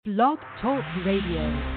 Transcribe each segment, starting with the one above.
Blog Talk Radio.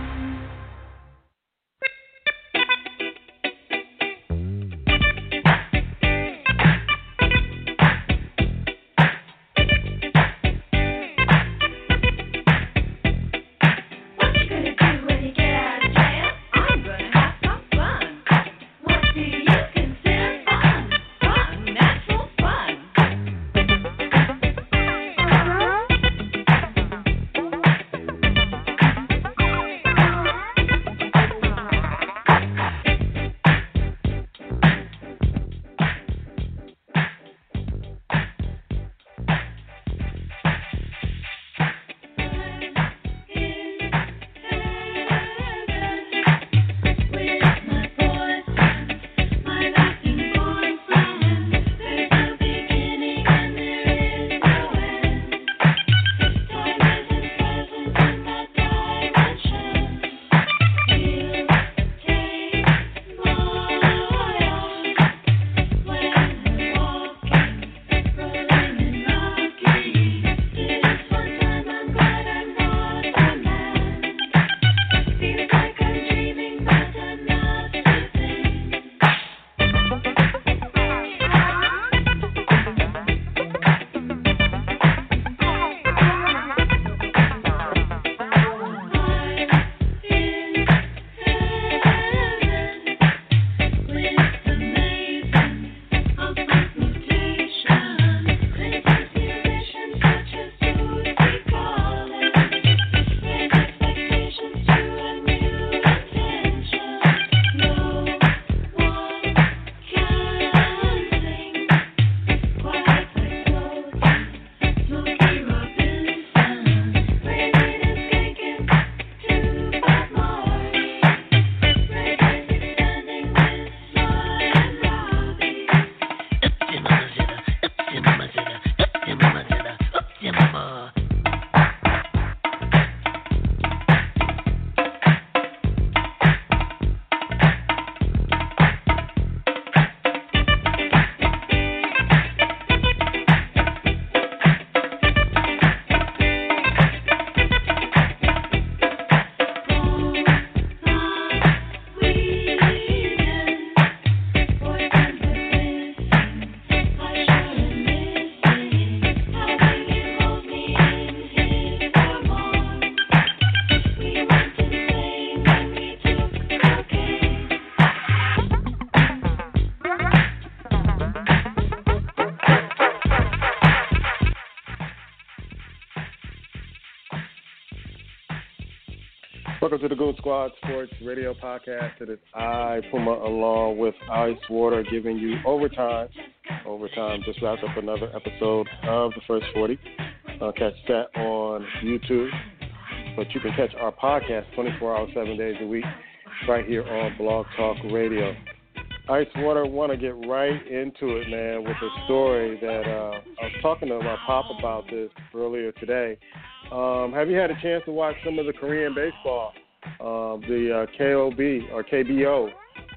Welcome to the Goon Squad Sports Radio Podcast. It is I, Puma, along with Ice Water, giving you overtime. Overtime just wrapped up another episode of the First 40. Catch that on YouTube. But you can catch our podcast 24 hours, 7 days a week right here on Blog Talk Radio. Ice Water, want to get right into it, man, with a story that I was talking to my pop about this earlier today. Have you had a chance to watch some of the Korean baseball, the KOB or KBO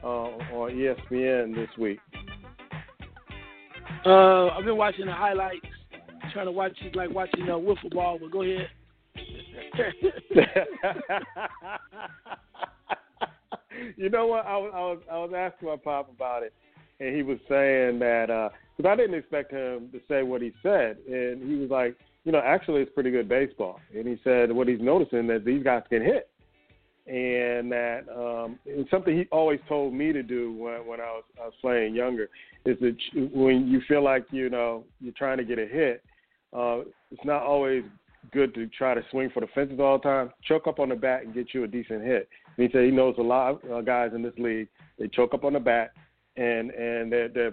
on ESPN this week? I've been watching the highlights, trying to watch it like watching wiffle ball, but go ahead. You know what? I was asking my pop about it, and he was saying that because I didn't expect him to say what he said, and he was like, actually it's pretty good baseball. And he said what he's noticing that these guys can hit, and that it's something he always told me to do when I was playing younger, is that when you feel like you're trying to get a hit, it's not always good to try to swing for the fences all the time. Choke up on the bat and get you a decent hit. And he said he knows a lot of guys in this league. They choke up on the bat, and their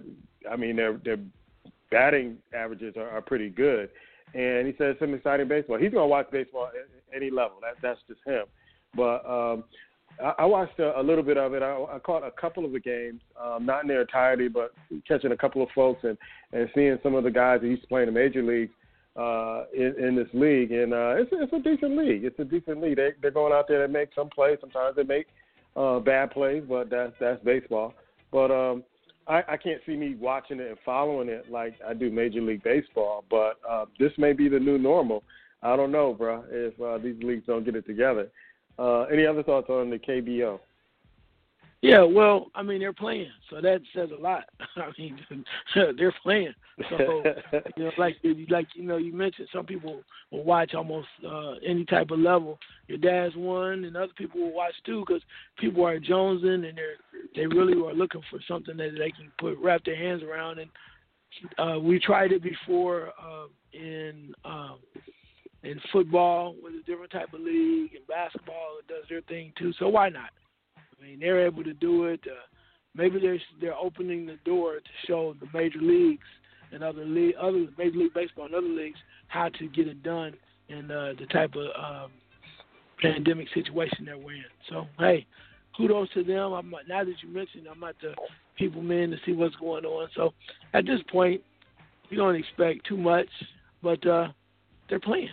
batting averages are pretty good. And he said it's some exciting baseball. He's going to watch baseball at any level. That's just him. But I watched a little bit of it. I caught a couple of the games, not in their entirety, but catching a couple of folks and seeing some of the guys that used to play in the major leagues in this league. And it's a decent league. It's a decent league. They're going out there to make some plays. Sometimes they make bad plays, but that's baseball. But I can't see me watching it and following it like I do Major League Baseball, but this may be the new normal. I don't know, bro, if these leagues don't get it together. Any other thoughts on the KBO? Yeah, well, I mean, they're playing, so that says a lot. I mean, they're playing. So, like you mentioned, some people will watch almost any type of level. Your dad's one, and other people will watch too, because people are jonesing, and they really are looking for something that they can wrap their hands around. And we tried it before in football with a different type of league, and basketball it does their thing too. So why not? I mean, they're able to do it. Maybe they're opening the door to show the major leagues and other Major League Baseball and other leagues how to get it done in the type of pandemic situation that we're in. So, hey, kudos to them. Now that you mentioned, I'm at the people man to see what's going on. So, at this point, we don't expect too much, but they're playing.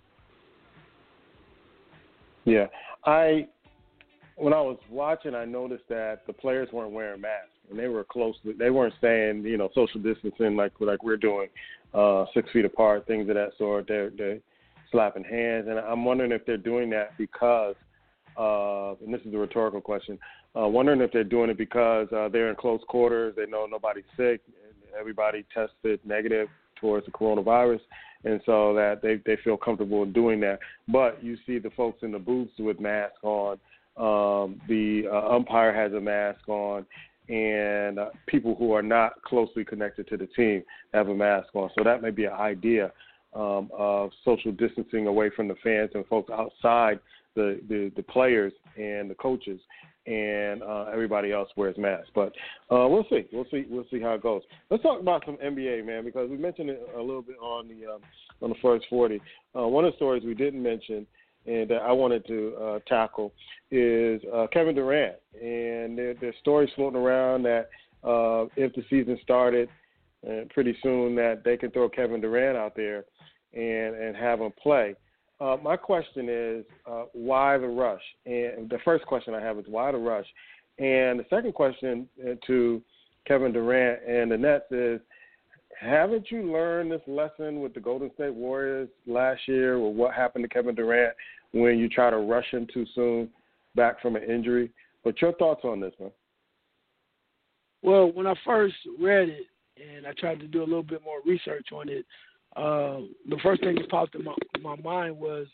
Yeah, when I was watching, I noticed that the players weren't wearing masks, and they were closely. They weren't staying, social distancing like we're doing, 6 feet apart, things of that sort. They're slapping hands, and I'm wondering if they're doing that because, and this is a rhetorical question, wondering if they're doing it because they're in close quarters, they know nobody's sick, and everybody tested negative towards the coronavirus, and so that they feel comfortable in doing that. But you see the folks in the booths with masks on. The umpire has a mask on, and people who are not closely connected to the team have a mask on. So that may be an idea of social distancing away from the fans and folks outside the players and the coaches, and everybody else wears masks. But we'll see. We'll see how it goes. Let's talk about some NBA, man, because we mentioned it a little bit on the first 40. One of the stories we didn't mention and that I wanted to tackle is Kevin Durant. And there's stories floating around that if the season started pretty soon that they can throw Kevin Durant out there and have him play. My question is, why the rush? And the first question I have is, why the rush? And the second question to Kevin Durant and the Nets is, haven't you learned this lesson with the Golden State Warriors last year, or what happened to Kevin Durant when you try to rush him too soon back from an injury? But your thoughts on this, man? Well, when I first read it and I tried to do a little bit more research on it, the first thing that popped in my mind was,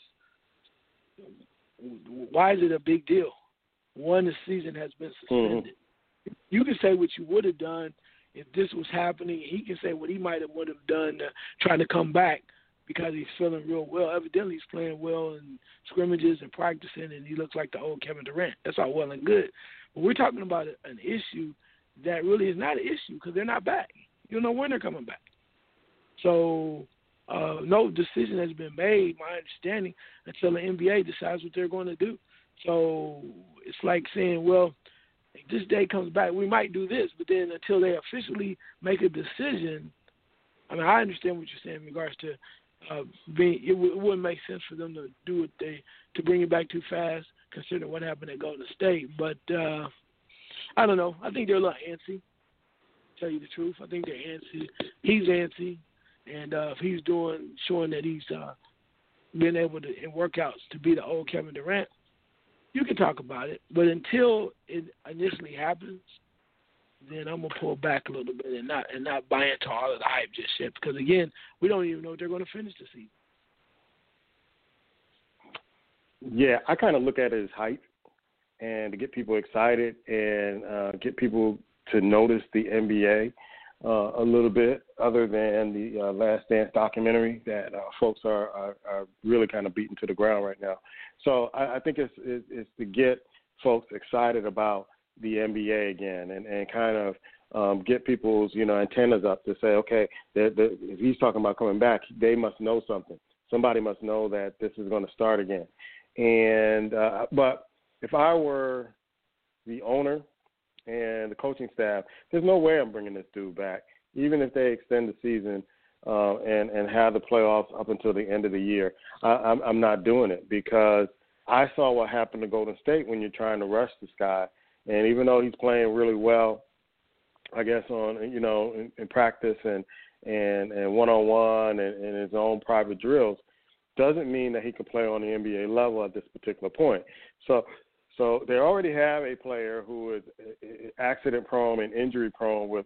why is it a big deal? One, the season has been suspended. Mm-hmm. You can say what you would have done if this was happening. He can say what he would have done trying to come back because he's feeling real well. Evidently, he's playing well in scrimmages and practicing, and he looks like the old Kevin Durant. That's all well and good. But we're talking about an issue that really is not an issue because they're not back. You don't know when they're coming back. So no decision has been made, my understanding, until the NBA decides what they're going to do. So it's like saying, well, if this day comes back, we might do this, but then until they officially make a decision, I mean, I understand what you're saying in regards to it wouldn't make sense for them to do it to bring it back too fast, considering what happened at Golden State. But I don't know. I think they're a little antsy, to tell you the truth. I think they're antsy. He's antsy, and if he's showing that he's been able to, in workouts, to be the old Kevin Durant, you can talk about it, but until it initially happens, then I'm gonna pull back a little bit and not buy into all of the hype just yet. Because again, we don't even know if they're going to finish the season. Yeah, I kind of look at it as hype, and to get people excited and get people to notice the NBA a little bit, other than the Last Dance documentary that folks are really kind of beating to the ground right now. So I think it's to get folks excited about the NBA again and kind of get people's antennas up to say, okay, if he's talking about coming back, they must know something. Somebody must know that this is going to start again. And but if I were the owner and the coaching staff, there's no way I'm bringing this dude back, even if they extend the season and have the playoffs up until the end of the year. I'm not doing it because I saw what happened to Golden State when you're trying to rush this guy. And even though he's playing really well, I guess in practice and one-on-one and in his own private drills, doesn't mean that he can play on the NBA level at this particular point. So they already have a player who is accident-prone and injury-prone with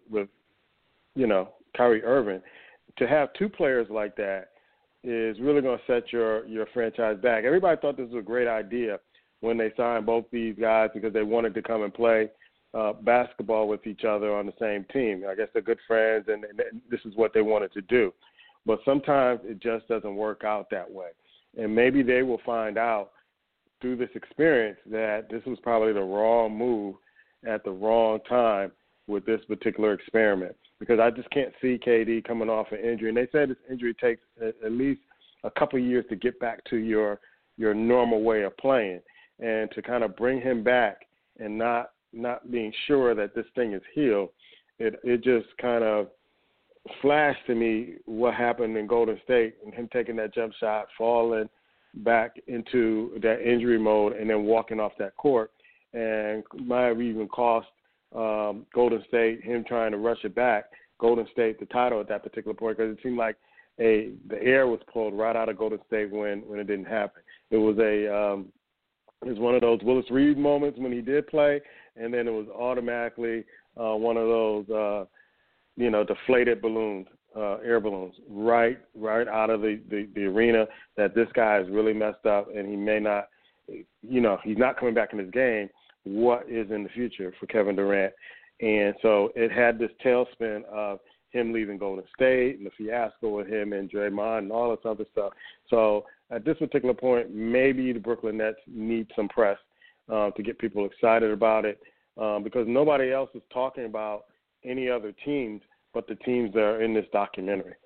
Kyrie Irving. To have two players like that is really going to set your franchise back. Everybody thought this was a great idea when they signed both these guys because they wanted to come and play basketball with each other on the same team. I guess they're good friends, and this is what they wanted to do. But sometimes it just doesn't work out that way. And maybe they will find out through this experience that this was probably the wrong move at the wrong time with this particular experiment, because I just can't see KD coming off an injury. And they said this injury takes at least a couple of years to get back to your normal way of playing, and to kind of bring him back and not being sure that this thing is healed. It just kind of flashed to me what happened in Golden State and him taking that jump shot, falling back into that injury mode, and then walking off that court, and might have even cost Golden State, him trying to rush it back, Golden State the title at that particular point, because it seemed like the air was pulled right out of Golden State when it didn't happen. It was one of those Willis Reed moments when he did play, and then it was automatically one of those deflated balloons, air balloons, right out of the arena, that this guy is really messed up and he may not, he's not coming back in his game. What is in the future for Kevin Durant? And so it had this tailspin of him leaving Golden State and the fiasco with him and Draymond and all this other stuff. So at this particular point, maybe the Brooklyn Nets need some press to get people excited about it, because nobody else is talking about any other teams but the teams that are in this documentary.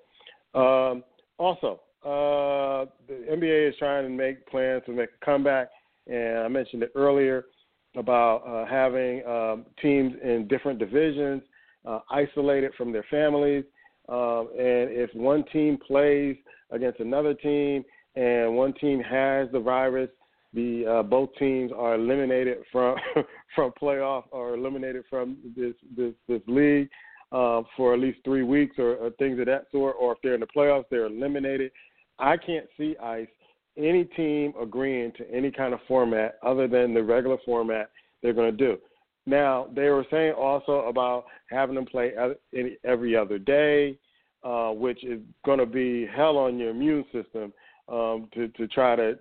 Also, the NBA is trying to make plans to make a comeback, and I mentioned it earlier about having teams in different divisions isolated from their families. And if one team plays against another team and one team has the virus, both teams are eliminated from playoff, or eliminated from this league for at least 3 weeks or things of that sort. Or if they're in the playoffs, they're eliminated. I can't see ICE any team agreeing to any kind of format other than the regular format they're going to do. Now, they were saying also about having them play every other day, which is going to be hell on your immune system to try to,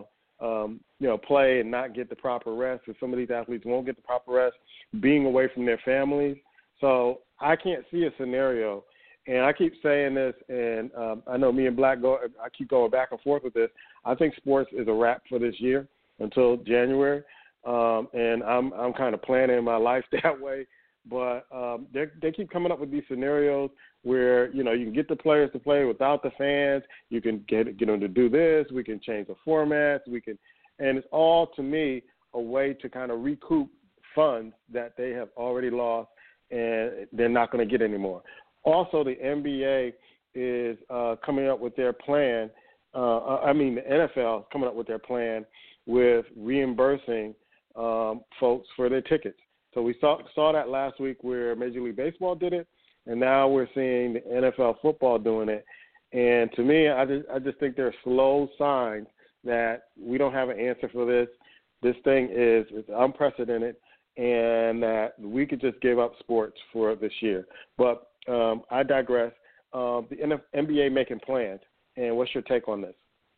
play and not get the proper rest. Because some of these athletes won't get the proper rest, being away from their families. So I can't see a scenario. And I keep saying this, and I know me and Black I keep going back and forth with this. I think sports is a wrap for this year until January, and I'm kind of planning my life that way. But they keep coming up with these scenarios where you can get the players to play without the fans. You can get them to do this. We can change the formats. And it's all, to me, a way to kind of recoup funds that they have already lost and they're not going to get anymore. Also, the NBA is coming up with their plan. The NFL is coming up with their plan with reimbursing folks for their tickets. So we saw that last week where Major League Baseball did it, and now we're seeing the NFL football doing it. And to me, I just think there are slow signs that we don't have an answer for this. This thing is unprecedented, and that we could just give up sports for this year. But I digress. The NBA making plans, and what's your take on this?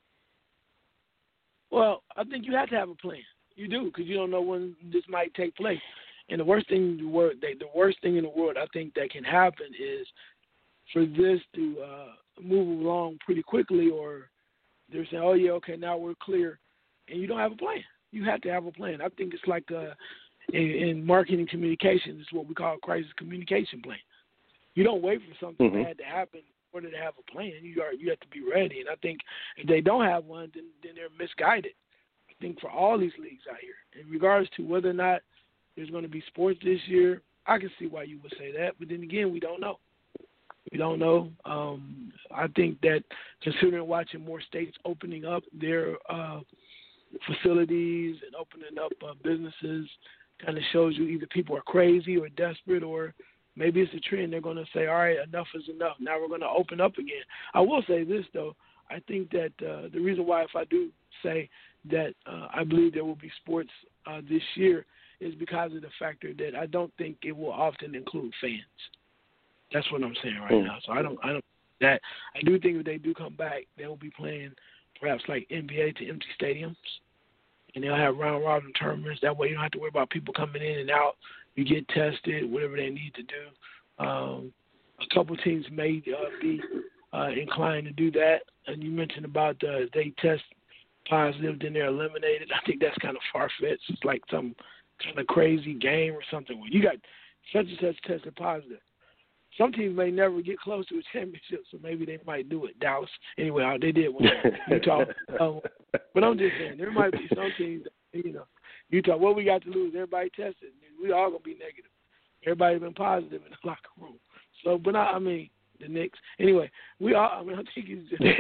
Well, I think you have to have a plan. You do, because you don't know when this might take place. And the worst thing in the world I think that can happen is for this to move along pretty quickly, or they're saying, oh, yeah, okay, now we're clear, and you don't have a plan. You have to have a plan. I think it's like in marketing communications, it's what we call a crisis communication plan. You don't wait for something bad to happen in order to have a plan. You have to be ready. And I think if they don't have one, then they're misguided. I think for all these leagues out here, in regards to whether or not there's going to be sports this year, I can see why you would say that. But then again, we don't know. We don't know. I think that considering watching more states opening up their facilities and opening up businesses kind of shows you either people are crazy or desperate, or maybe it's a trend. They're going to say, all right, enough is enough. Now we're going to open up again. I will say this, though. I think that the reason why, if I do say that I believe there will be sports this year, is because of the factor that I don't think it will often include fans. That's what I'm saying right now. So I don't that I do think if they do come back, they will be playing perhaps like NBA to empty stadiums, and they'll have round robin tournaments. That way you don't have to worry about people coming in and out. You get tested, whatever they need to do. A couple teams may be inclined to do that. And you mentioned about if they test positive, then they're eliminated. I think that's kind of far-fetched. It's like some kind of crazy game or something where you got such and such tested positive. Some teams may never get close to a championship, so maybe they might do it. Dallas, anyway, they did one. Utah. But I'm just saying, there might be some teams that, Utah, what we got to lose? Everybody tested. We all going to be negative. Everybody been positive in the locker room. So, but I mean, the Knicks. Anyway, I think it's just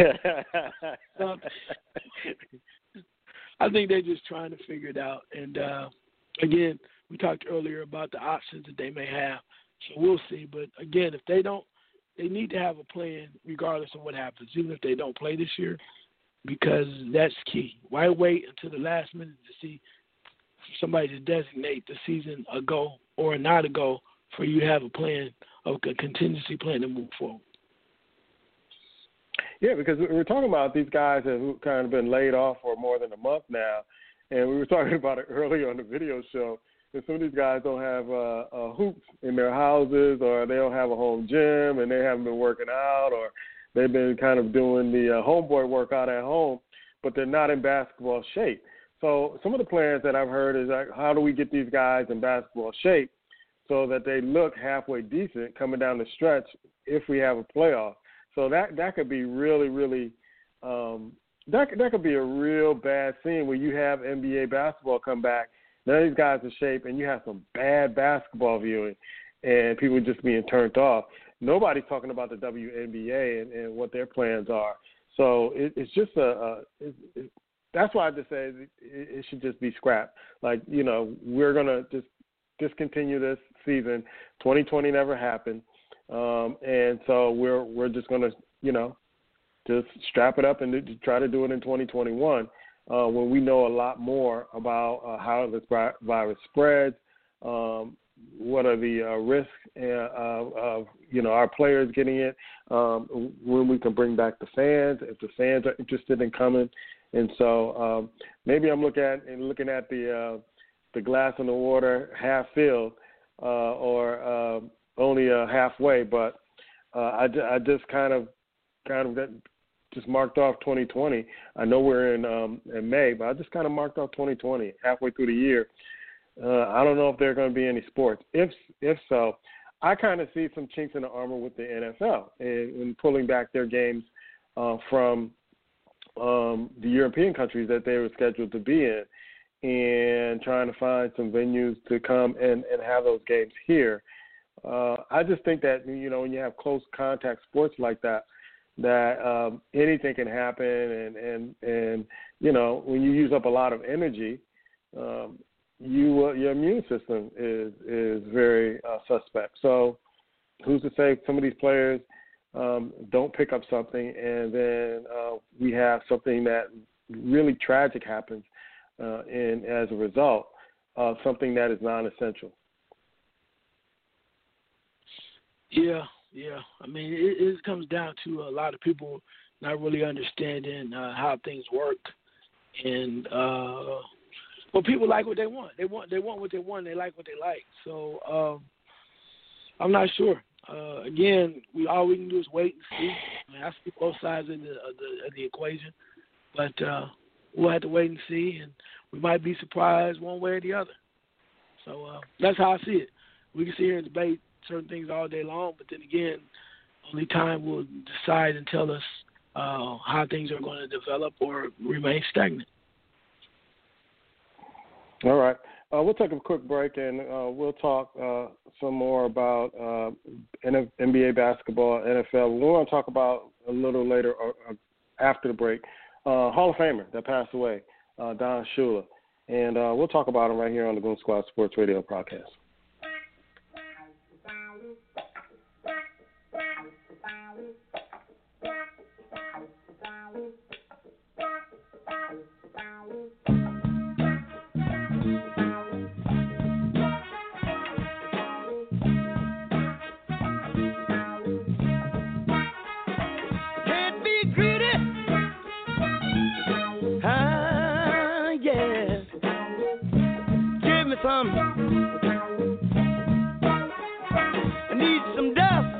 I think they're just trying to figure it out. And, again, we talked earlier about the options that they may have. So we'll see. But, again, if they don't, they need to have a plan regardless of what happens, even if they don't play this year, because that's key. Why wait until the last minute to see somebody to designate the season a go or not a go for you to have a plan, a contingency plan to move forward? Yeah, because we're talking about these guys who've kind of been laid off for more than a month now, and we were talking about it earlier on the video show. And some of these guys don't have hoops in their houses, or they don't have a home gym, and they haven't been working out, or they've been kind of doing the homeboy workout at home, but they're not in basketball shape. So some of the plans that I've heard is, like, how do we get these guys in basketball shape so that they look halfway decent coming down the stretch if we have a playoff? So that could be really, really that could be a real bad scene where you have NBA basketball come back. None of these guys are in shape, and you have some bad basketball viewing, and people just being turned off. Nobody's talking about the WNBA and what their plans are. So it's just that's why I just say it should just be scrapped. Like, we're going to just discontinue this season. 2020 never happened. And so we're just going to, just strap it up and try to do it in 2021 when we know a lot more about how this virus spreads, what are the risks of our players getting it, when we can bring back the fans, if the fans are interested in coming. And so maybe I'm looking at the glass in the water half filled or only halfway, but I just kind of just marked off 2020. I know we're in May, but I just kind of marked off 2020 halfway through the year. I don't know if there are going to be any sports. If so, I kind of see some chinks in the armor with the NFL in pulling back their games from the European countries that they were scheduled to be in, and trying to find some venues to come and have those games here. I just think that, when you have close contact sports like that anything can happen, and when you use up a lot of energy, your immune system is very suspect. So who's to say some of these players don't pick up something, and then we have something that really tragic happens as a result of something that is non-essential. Yeah. I mean, it comes down to a lot of people not really understanding how things work, and people like what they want. They want what they want. They like what they like. So I'm not sure. Again, all we can do is wait and see. I mean, I see both sides of the equation, but we'll have to wait and see, and we might be surprised one way or the other. So that's how I see it. We can sit here and debate certain things all day long, but then again, only time will decide and tell us how things are going to develop or remain stagnant. All right. We'll take a quick break, and we'll talk some more about NBA basketball, NFL. We want to talk about a little later or after the break, Hall of Famer that passed away, Don Shula. And we'll talk about him right here on the Goon Squad Sports Radio podcast. some. I need some dust.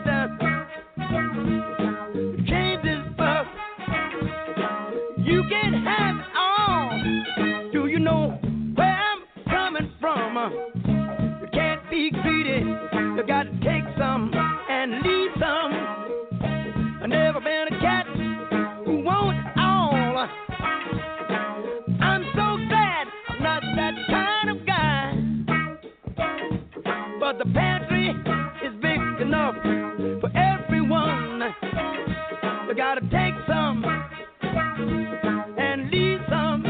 Change this bus. You can have it all. Do you know where I'm coming from? You can't be greedy. You got to take some and leave some. I've never been a cat who wants it all. I'm so glad I'm not that kind of guy. But the pantry is big enough for everyone. You gotta take some and leave some.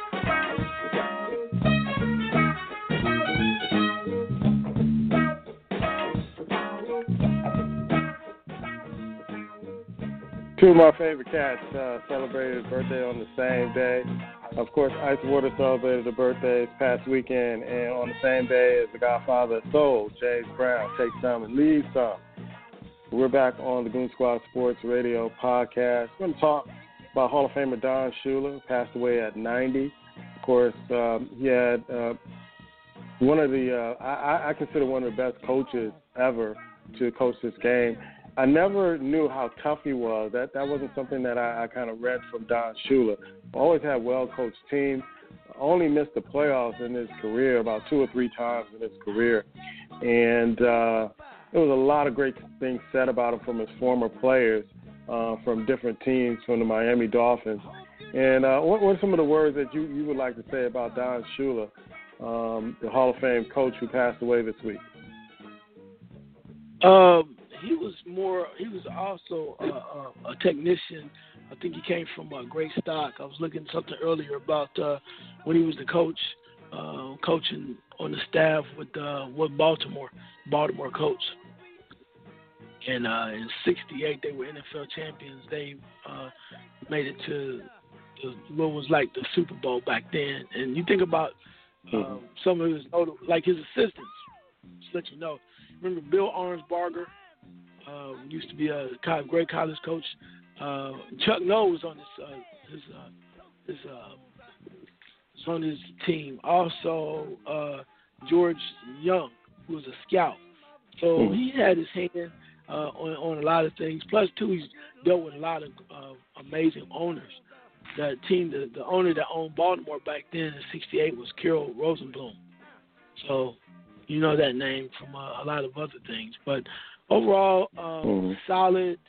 Two of my favorite cats celebrated a birthday on the same day. Of course, Ice Water celebrated a birthday this past weekend, and on the same day as the Godfather of Soul, James Brown. Take some and leave some. We're back on the Goon Squad Sports Radio podcast. We're going to talk about Hall of Famer Don Shula, who passed away at 90. Of course, he had one of the, I consider one of the best coaches ever to coach this game. I never knew how tough he was. That wasn't something that I kind of read from Don Shula. Always had well-coached teams. Only missed the playoffs in his career about 2 or 3 times in his career. And there was a lot of great things said about him from his former players from different teams, from the Miami Dolphins. And what are some of the words that you would like to say about Don Shula, the Hall of Fame coach who passed away this week? He was also a technician. I think he came from great stock. I was looking at something earlier about when he was the coach, coaching on the staff with Baltimore coach. And in '68, they were NFL champions. They made it to what was like the Super Bowl back then. And you think about some of his, like his assistants, just to let you know. Remember Bill Arnsbarger? Used to be a great college coach. Chuck Noll was on his team. Also, George Young, who was a scout. So he had his hand on a lot of things. Plus, too, he's dealt with a lot of amazing owners. The team, the owner that owned Baltimore back then in '68 was Carroll Rosenblum. So you know that name from a lot of other things. But overall, solid.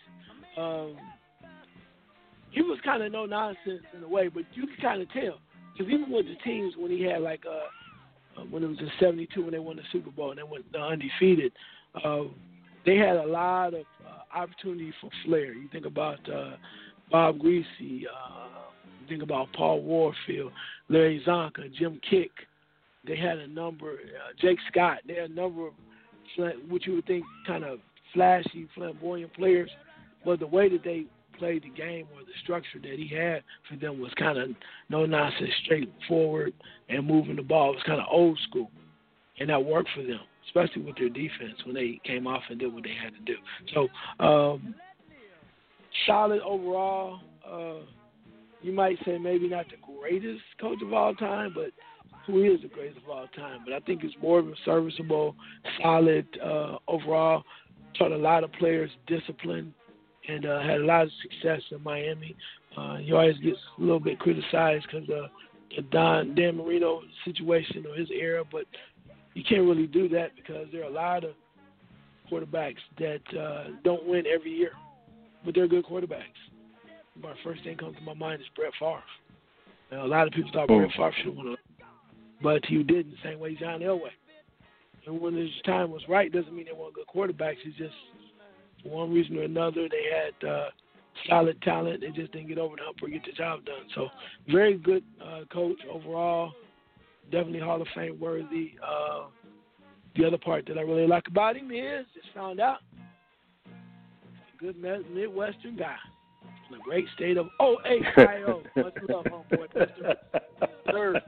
He was kind of no nonsense in a way, but you could kind of tell. Because even with the teams, when he had when it was in '72 when they won the Super Bowl and they went undefeated, they had a lot of opportunity for flair. You think about Bob Greasy, you think about Paul Warfield, Larry Zonka, Jim Kick. They had a number, Jake Scott. They had a number of what you would think kind of flashy, flamboyant players, but the way that they played the game or the structure that he had for them was kind of no-nonsense, straightforward, and moving the ball. It was kind of old school, and that worked for them, especially with their defense when they came off and did what they had to do. So solid overall. You might say maybe not the greatest coach of all time, but who is the greatest of all time. But I think it's more of a serviceable, solid overall. Taught a lot of players discipline and had a lot of success in Miami. He always gets a little bit criticized because of the Dan Marino situation or his era, but you can't really do that because there are a lot of quarterbacks that don't win every year, but they're good quarterbacks. My first thing comes to my mind is Brett Favre. Now, a lot of people thought Brett Favre should have won, but he didn't, the same way John Elway. And when his time was right, doesn't mean they weren't good quarterbacks. It's just, for one reason or another, they had solid talent. They just didn't get over the hump or get the job done. So, very good coach overall. Definitely Hall of Fame worthy. The other part that I really like about him is, just found out, a good Midwestern guy from the great state of Ohio. Much love, homeboy. Third.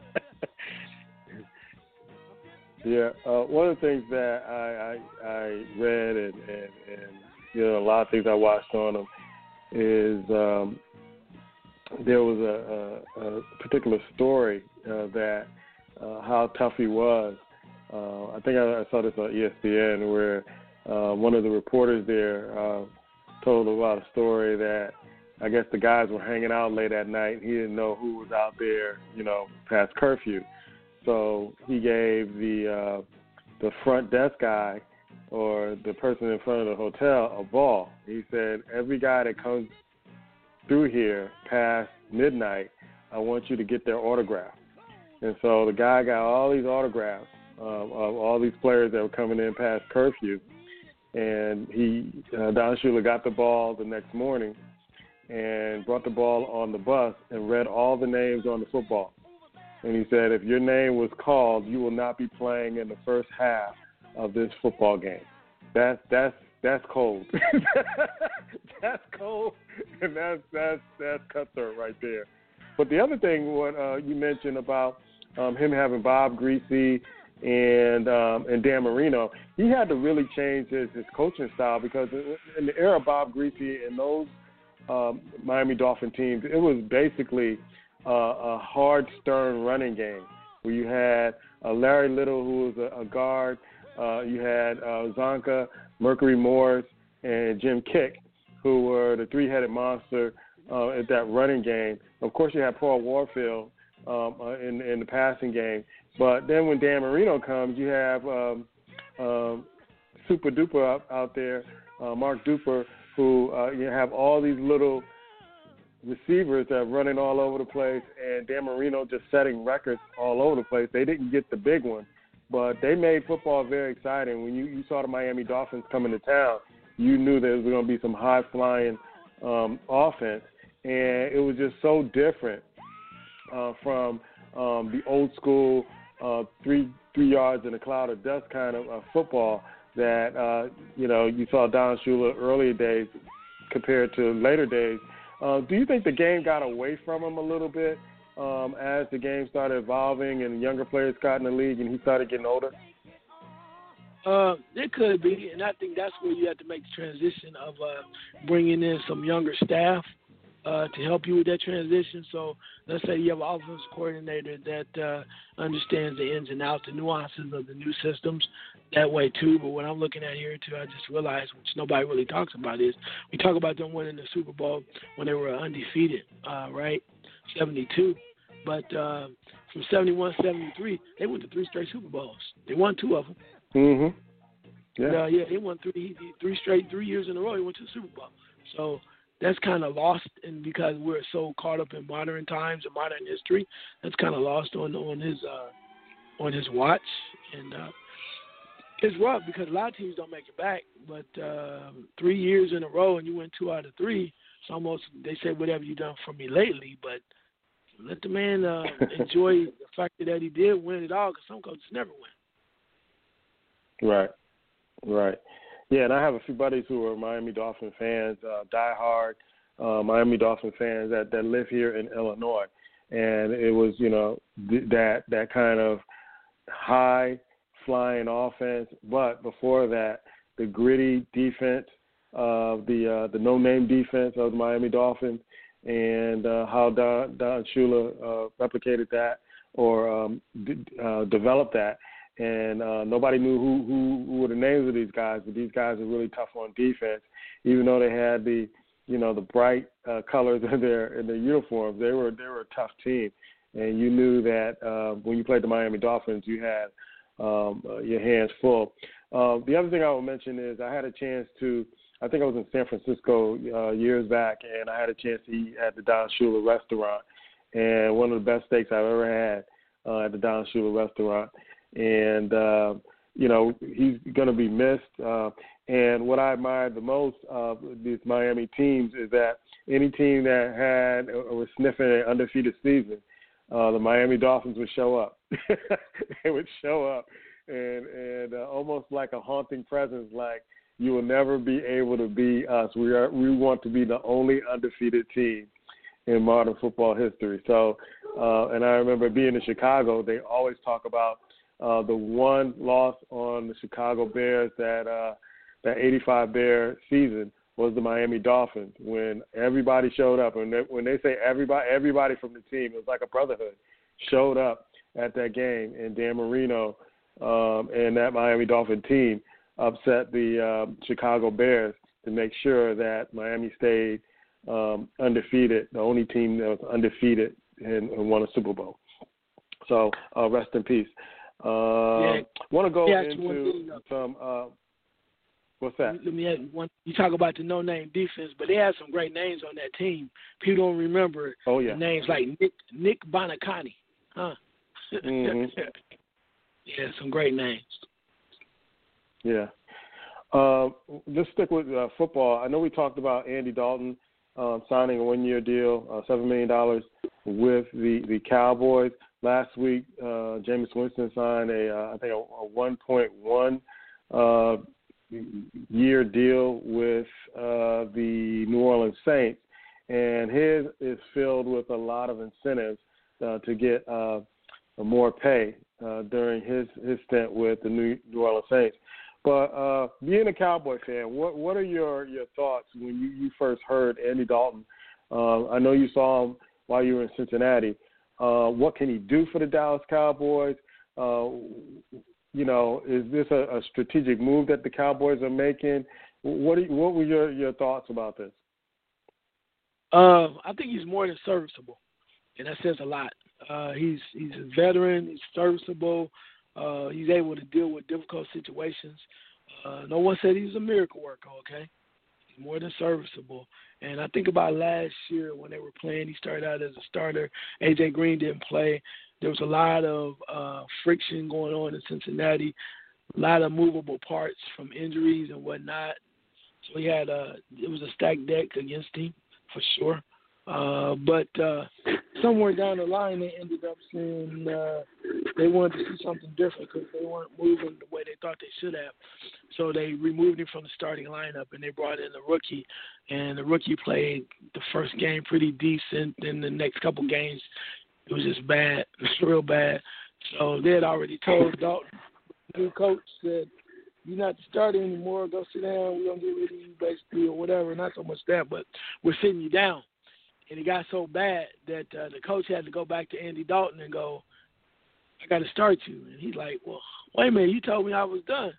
Yeah, one of the things that I read and you know, a lot of things I watched on him is there was a particular story that how tough he was, I think I saw this on ESPN where one of the reporters there told about a story that I guess the guys were hanging out late at night. And he didn't know who was out there, past curfew. So he gave the front desk guy or the person in front of the hotel a ball. He said, every guy that comes through here past midnight, I want you to get their autograph. And so the guy got all these autographs of all these players that were coming in past curfew. And Don Shula got the ball the next morning and brought the ball on the bus and read all the names on the football. And he said, if your name was called, you will not be playing in the first half of this football game. That's cold. That's cold, and that's cutthroat right there. But the other thing, what you mentioned about him having Bob Griese and Dan Marino, he had to really change his coaching style because in the era of Bob Griese and those Miami Dolphin teams, it was basically a hard, stern running game where you had Larry Little, who was a guard. You had Zonka, Mercury Morris, and Jim Kick, who were the three-headed monster at that running game. Of course, you had Paul Warfield in the passing game. But then when Dan Marino comes, you have Super Duper out there, Mark Duper, who you have all these little receivers that are running all over the place, and Dan Marino just setting records all over the place. They didn't get the big one, but they made football very exciting. When you saw the Miami Dolphins come into town, you knew there was going to be some high-flying offense, and it was just so different from the old-school 3 yards in a cloud of dust kind of football that, you saw Don Shula earlier days compared to later days. Do you think the game got away from him a little bit as the game started evolving and younger players got in the league and he started getting older? It could be, and I think that's where you have to make the transition of bringing in some younger staff to help you with that transition. So let's say you have an offensive coordinator that understands the ins and outs, the nuances of the new systems that way too. But what I'm looking at here too, I just realized, which nobody really talks about, is we talk about them winning the Super Bowl when they were undefeated, right? 72. But from 71, 73, they went to 3 straight Super Bowls. They won 2 of them. Mm-hmm. Yeah. They won 3 straight, 3 years in a row. He went to the Super Bowl. So that's kind of lost, and because we're so caught up in modern times and modern history, that's kind of lost on his watch. And it's rough because a lot of teams don't make it back. But 3 years in a row and you win 2 out of 3, it's almost, they say, whatever you done for me lately. But let the man enjoy the fact that he did win it all, because some coaches never win. Right. Yeah, and I have a few buddies who are Miami Dolphin fans, diehard Miami Dolphin fans that live here in Illinois. And it was, that kind of high-flying offense. But before that, the gritty defense, the no-name defense of the Miami Dolphins, and how Don Shula replicated that or developed that. And nobody knew who were the names of these guys, but these guys are really tough on defense. Even though they had the bright colors in their uniforms, they were a tough team. And you knew that when you played the Miami Dolphins, you had your hands full. The other thing I will mention is I had a chance to, I think I was in San Francisco years back, and I had a chance to eat at the Don Shula restaurant, and one of the best steaks I've ever had at the Don Shula restaurant. And, he's going to be missed. And what I admired the most of these Miami teams is that any team that had or was sniffing an undefeated season, the Miami Dolphins would show up. They would show up and almost like a haunting presence, like, you will never be able to be us. We want to be the only undefeated team in modern football history. So, and I remember being in Chicago, they always talk about the one loss on the Chicago Bears, that 85 Bear season, was the Miami Dolphins, when everybody showed up. And when they say everybody from the team, it was like a brotherhood, showed up at that game. And Dan Marino and that Miami Dolphin team upset the Chicago Bears to make sure that Miami stayed undefeated, the only team that was undefeated and won a Super Bowl. So rest in peace. Want to go into some. What's that? Let me add one. You talk about the no-name defense, but they had some great names on that team. People don't remember the names like Nick Bonacani, huh? Mm-hmm. Yeah, some great names. Yeah. Let's stick with football. I know we talked about Andy Dalton signing a one-year deal, $7 million with the Cowboys. Last week, Jameis Winston signed a 1.1 year deal with the New Orleans Saints, and his is filled with a lot of incentives to get more pay during his stint with the New Orleans Saints. But being a Cowboy fan, what are your thoughts when you first heard Andy Dalton? I know you saw him while you were in Cincinnati. What can he do for the Dallas Cowboys? Is this a strategic move that the Cowboys are making? What were your thoughts about this? I think he's more than serviceable, and that says a lot. He's a veteran. He's serviceable. He's able to deal with difficult situations. No one said he's a miracle worker, okay? He's more than serviceable. And I think about last year when they were playing, he started out as a starter. A.J. Green didn't play. There was a lot of friction going on in Cincinnati, a lot of movable parts from injuries and whatnot. So he had it was a stacked deck against him for sure. But somewhere down the line, they ended up saying they wanted to see something different because they weren't moving the way they thought they should have. So they removed him from the starting lineup, and they brought in a rookie. And the rookie played the first game pretty decent. Then the next couple games, it was just bad, real bad. So they had already told Dalton, the new coach said, "You're not the starter anymore. Go sit down. We're going to get rid of you basically or whatever." Not so much that, but we're sitting you down. And it got so bad that the coach had to go back to Andy Dalton and go, "I got to start you." And he's like, "Well, wait a minute. You told me I was done."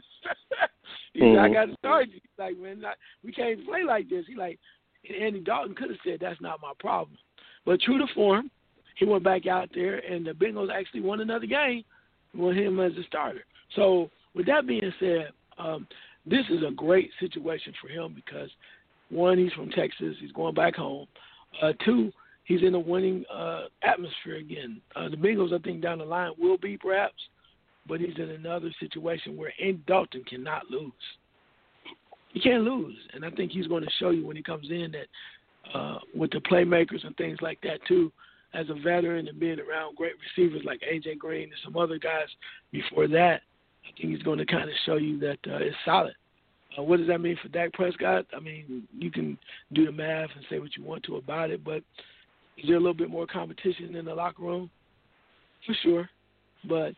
He said, "I got to start you." He's like, "Man, we can't play like this." He's like, and Andy Dalton could have said, "That's not my problem." But true to form, he went back out there, and the Bengals actually won another game with him as a starter. So with that being said, this is a great situation for him because, one, he's from Texas. He's going back home. Two, he's in a winning atmosphere again. The Bengals, I think, down the line will be perhaps, but he's in another situation where Andy Dalton cannot lose. He can't lose, and I think he's going to show you when he comes in that with the playmakers and things like that too, as a veteran and being around great receivers like A.J. Green and some other guys before that, I think he's going to kind of show you that it's solid. What does that mean for Dak Prescott? I mean, you can do the math and say what you want to about it, but is there a little bit more competition in the locker room? For sure. But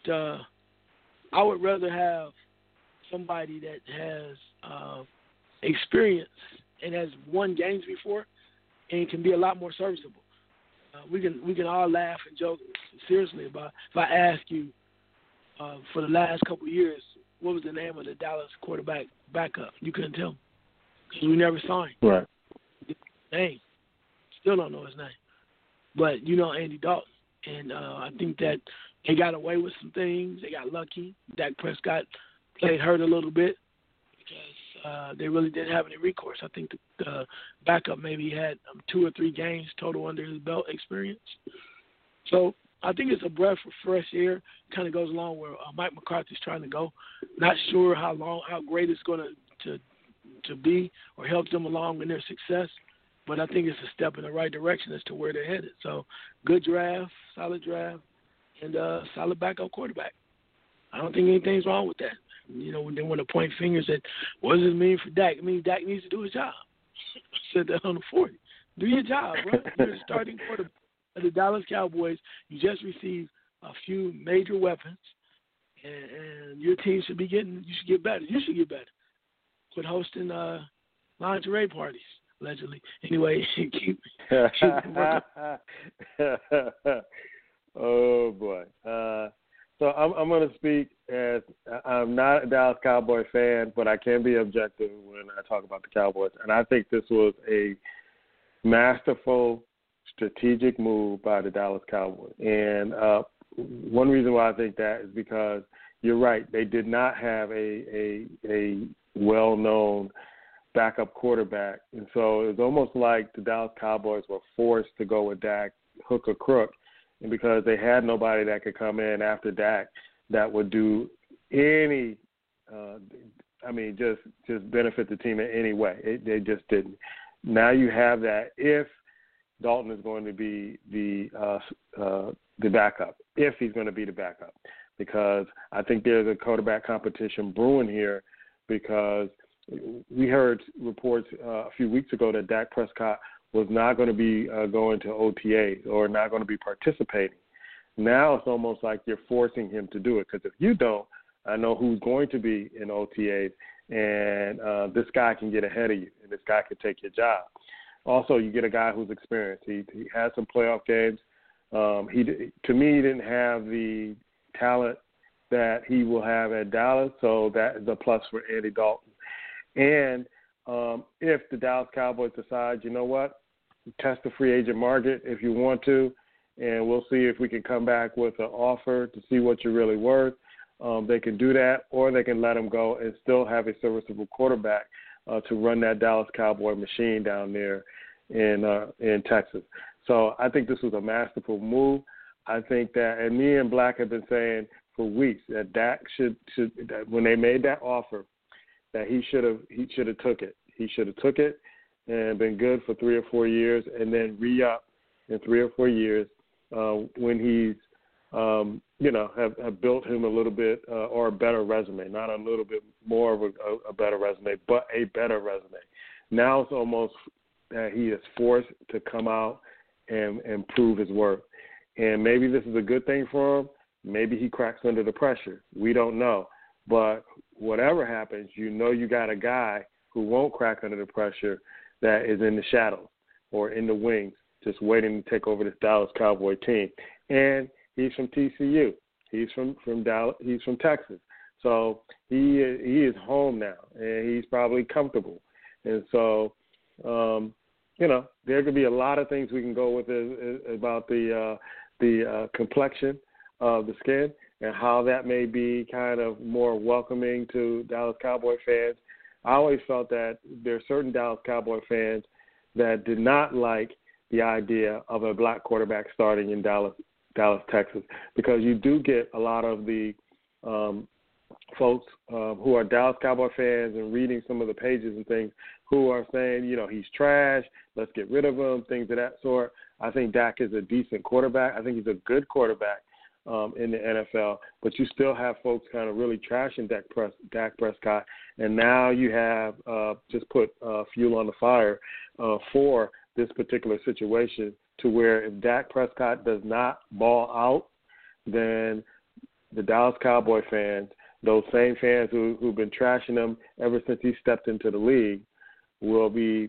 I would rather have somebody that has experience and has won games before and can be a lot more serviceable. We can all laugh and joke seriously about if I ask you for the last couple of years, what was the name of the Dallas quarterback backup? You couldn't tell me because we never saw him. Right. Name. Still don't know his name. But you know Andy Dalton. And I think that they got away with some things. They got lucky. Dak Prescott played hurt a little bit because they really didn't have any recourse. I think the backup maybe had 2 or 3 games total under his belt experience. So I think it's a breath of fresh air. Kind of goes along where Mike McCarthy's trying to go. Not sure how great it's going to be or help them along in their success, but I think it's a step in the right direction as to where they're headed. So good draft, solid draft, and solid backup quarterback. I don't think anything's wrong with that. You know, when they want to point fingers at what does it mean for Dak? It means Dak needs to do his job. I said that on the 40. Do your job, bro. You're the starting quarterback of the Dallas Cowboys. You just received a few major weapons, and your team should be getting. You should get better. You should get better. Quit hosting lingerie parties, allegedly. Anyway, keep Oh boy. So I'm going to speak as I'm not a Dallas Cowboy fan, but I can be objective when I talk about the Cowboys. And I think this was a masterful strategic move by the Dallas Cowboys. And one reason why I think that is because you're right. They did not have a well-known backup quarterback. And so it was almost like the Dallas Cowboys were forced to go with Dak, hook or crook. And because they had nobody that could come in after Dak that would do any, just benefit the team in any way. They just didn't. Now you have that if Dalton is going to be the backup, if he's going to be the backup, because I think there's a quarterback competition brewing here because we heard reports a few weeks ago that Dak Prescott was not going to be going to OTAs or not going to be participating. Now it's almost like you're forcing him to do it because if you don't, I know who's going to be in OTAs, and this guy can get ahead of you, and this guy can take your job. Also, you get a guy who's experienced. He had some playoff games. To me, he didn't have the talent that he will have at Dallas, so that is a plus for Andy Dalton. And if the Dallas Cowboys decide, you know what, test the free agent market if you want to, and we'll see if we can come back with an offer to see what you're really worth. They can do that, or they can let him go and still have a serviceable quarterback to run that Dallas Cowboy machine down there in Texas. So I think this was a masterful move. I think that, and me and Black have been saying for weeks that Dak should when they made that offer, that he should have took it. He should have took it and been good for 3 or 4 years, and then re-up in 3 or 4 years when he's have built him a little bit or a better resume, not a little bit more of a better resume, but a better resume. Now it's almost that he is forced to come out and prove his worth. And maybe this is a good thing for him. Maybe he cracks under the pressure. We don't know. But whatever happens, you got a guy who won't crack under the pressure that is in the shadows or in the wings just waiting to take over this Dallas Cowboy team. And he's from TCU. He's from Dallas. He's from Texas. So he is home now, and he's probably comfortable. And so, there could be a lot of things we can go with about the complexion of the skin and how that may be kind of more welcoming to Dallas Cowboy fans. I always felt that there are certain Dallas Cowboy fans that did not like the idea of a black quarterback starting in Dallas, Texas, because you do get a lot of the folks who are Dallas Cowboy fans and reading some of the pages and things who are saying, he's trash, let's get rid of him, things of that sort. I think Dak is a decent quarterback. I think he's a good quarterback in the NFL, but you still have folks kind of really trashing Dak Prescott, and now you have just put fuel on the fire for this particular situation to where if Dak Prescott does not ball out, then the Dallas Cowboy fans, those same fans who've been trashing him ever since he stepped into the league, will be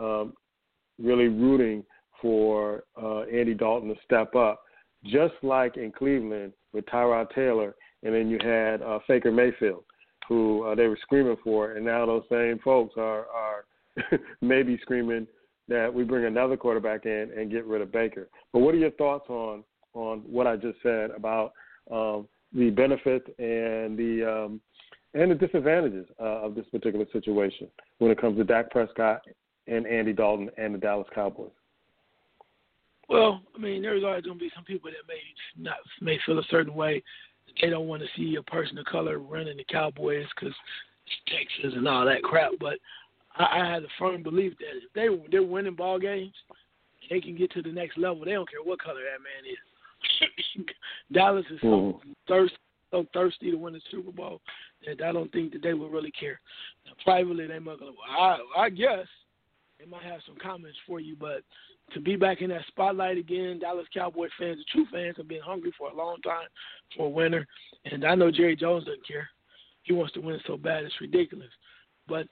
really rooting for Andy Dalton to step up, just like in Cleveland with Tyrod Taylor, and then you had Baker Mayfield, who they were screaming for, and now those same folks are maybe screaming that we bring another quarterback in and get rid of Baker. But what are your thoughts on what I just said about the benefits and the disadvantages of this particular situation when it comes to Dak Prescott and Andy Dalton and the Dallas Cowboys? Well, there's always going to be some people that may feel a certain way. They don't want to see a person of color running the Cowboys because it's Texas and all that crap. But I had a firm belief that if they're winning ball games, they can get to the next level. They don't care what color that man is. Dallas is so thirsty to win the Super Bowl that I don't think that they would really care. Now, privately, they might go, I guess they might have some comments for you, but to be back in that spotlight again, Dallas Cowboy fans, the true fans, have been hungry for a long time for a winner. And I know Jerry Jones doesn't care. He wants to win so bad it's ridiculous. But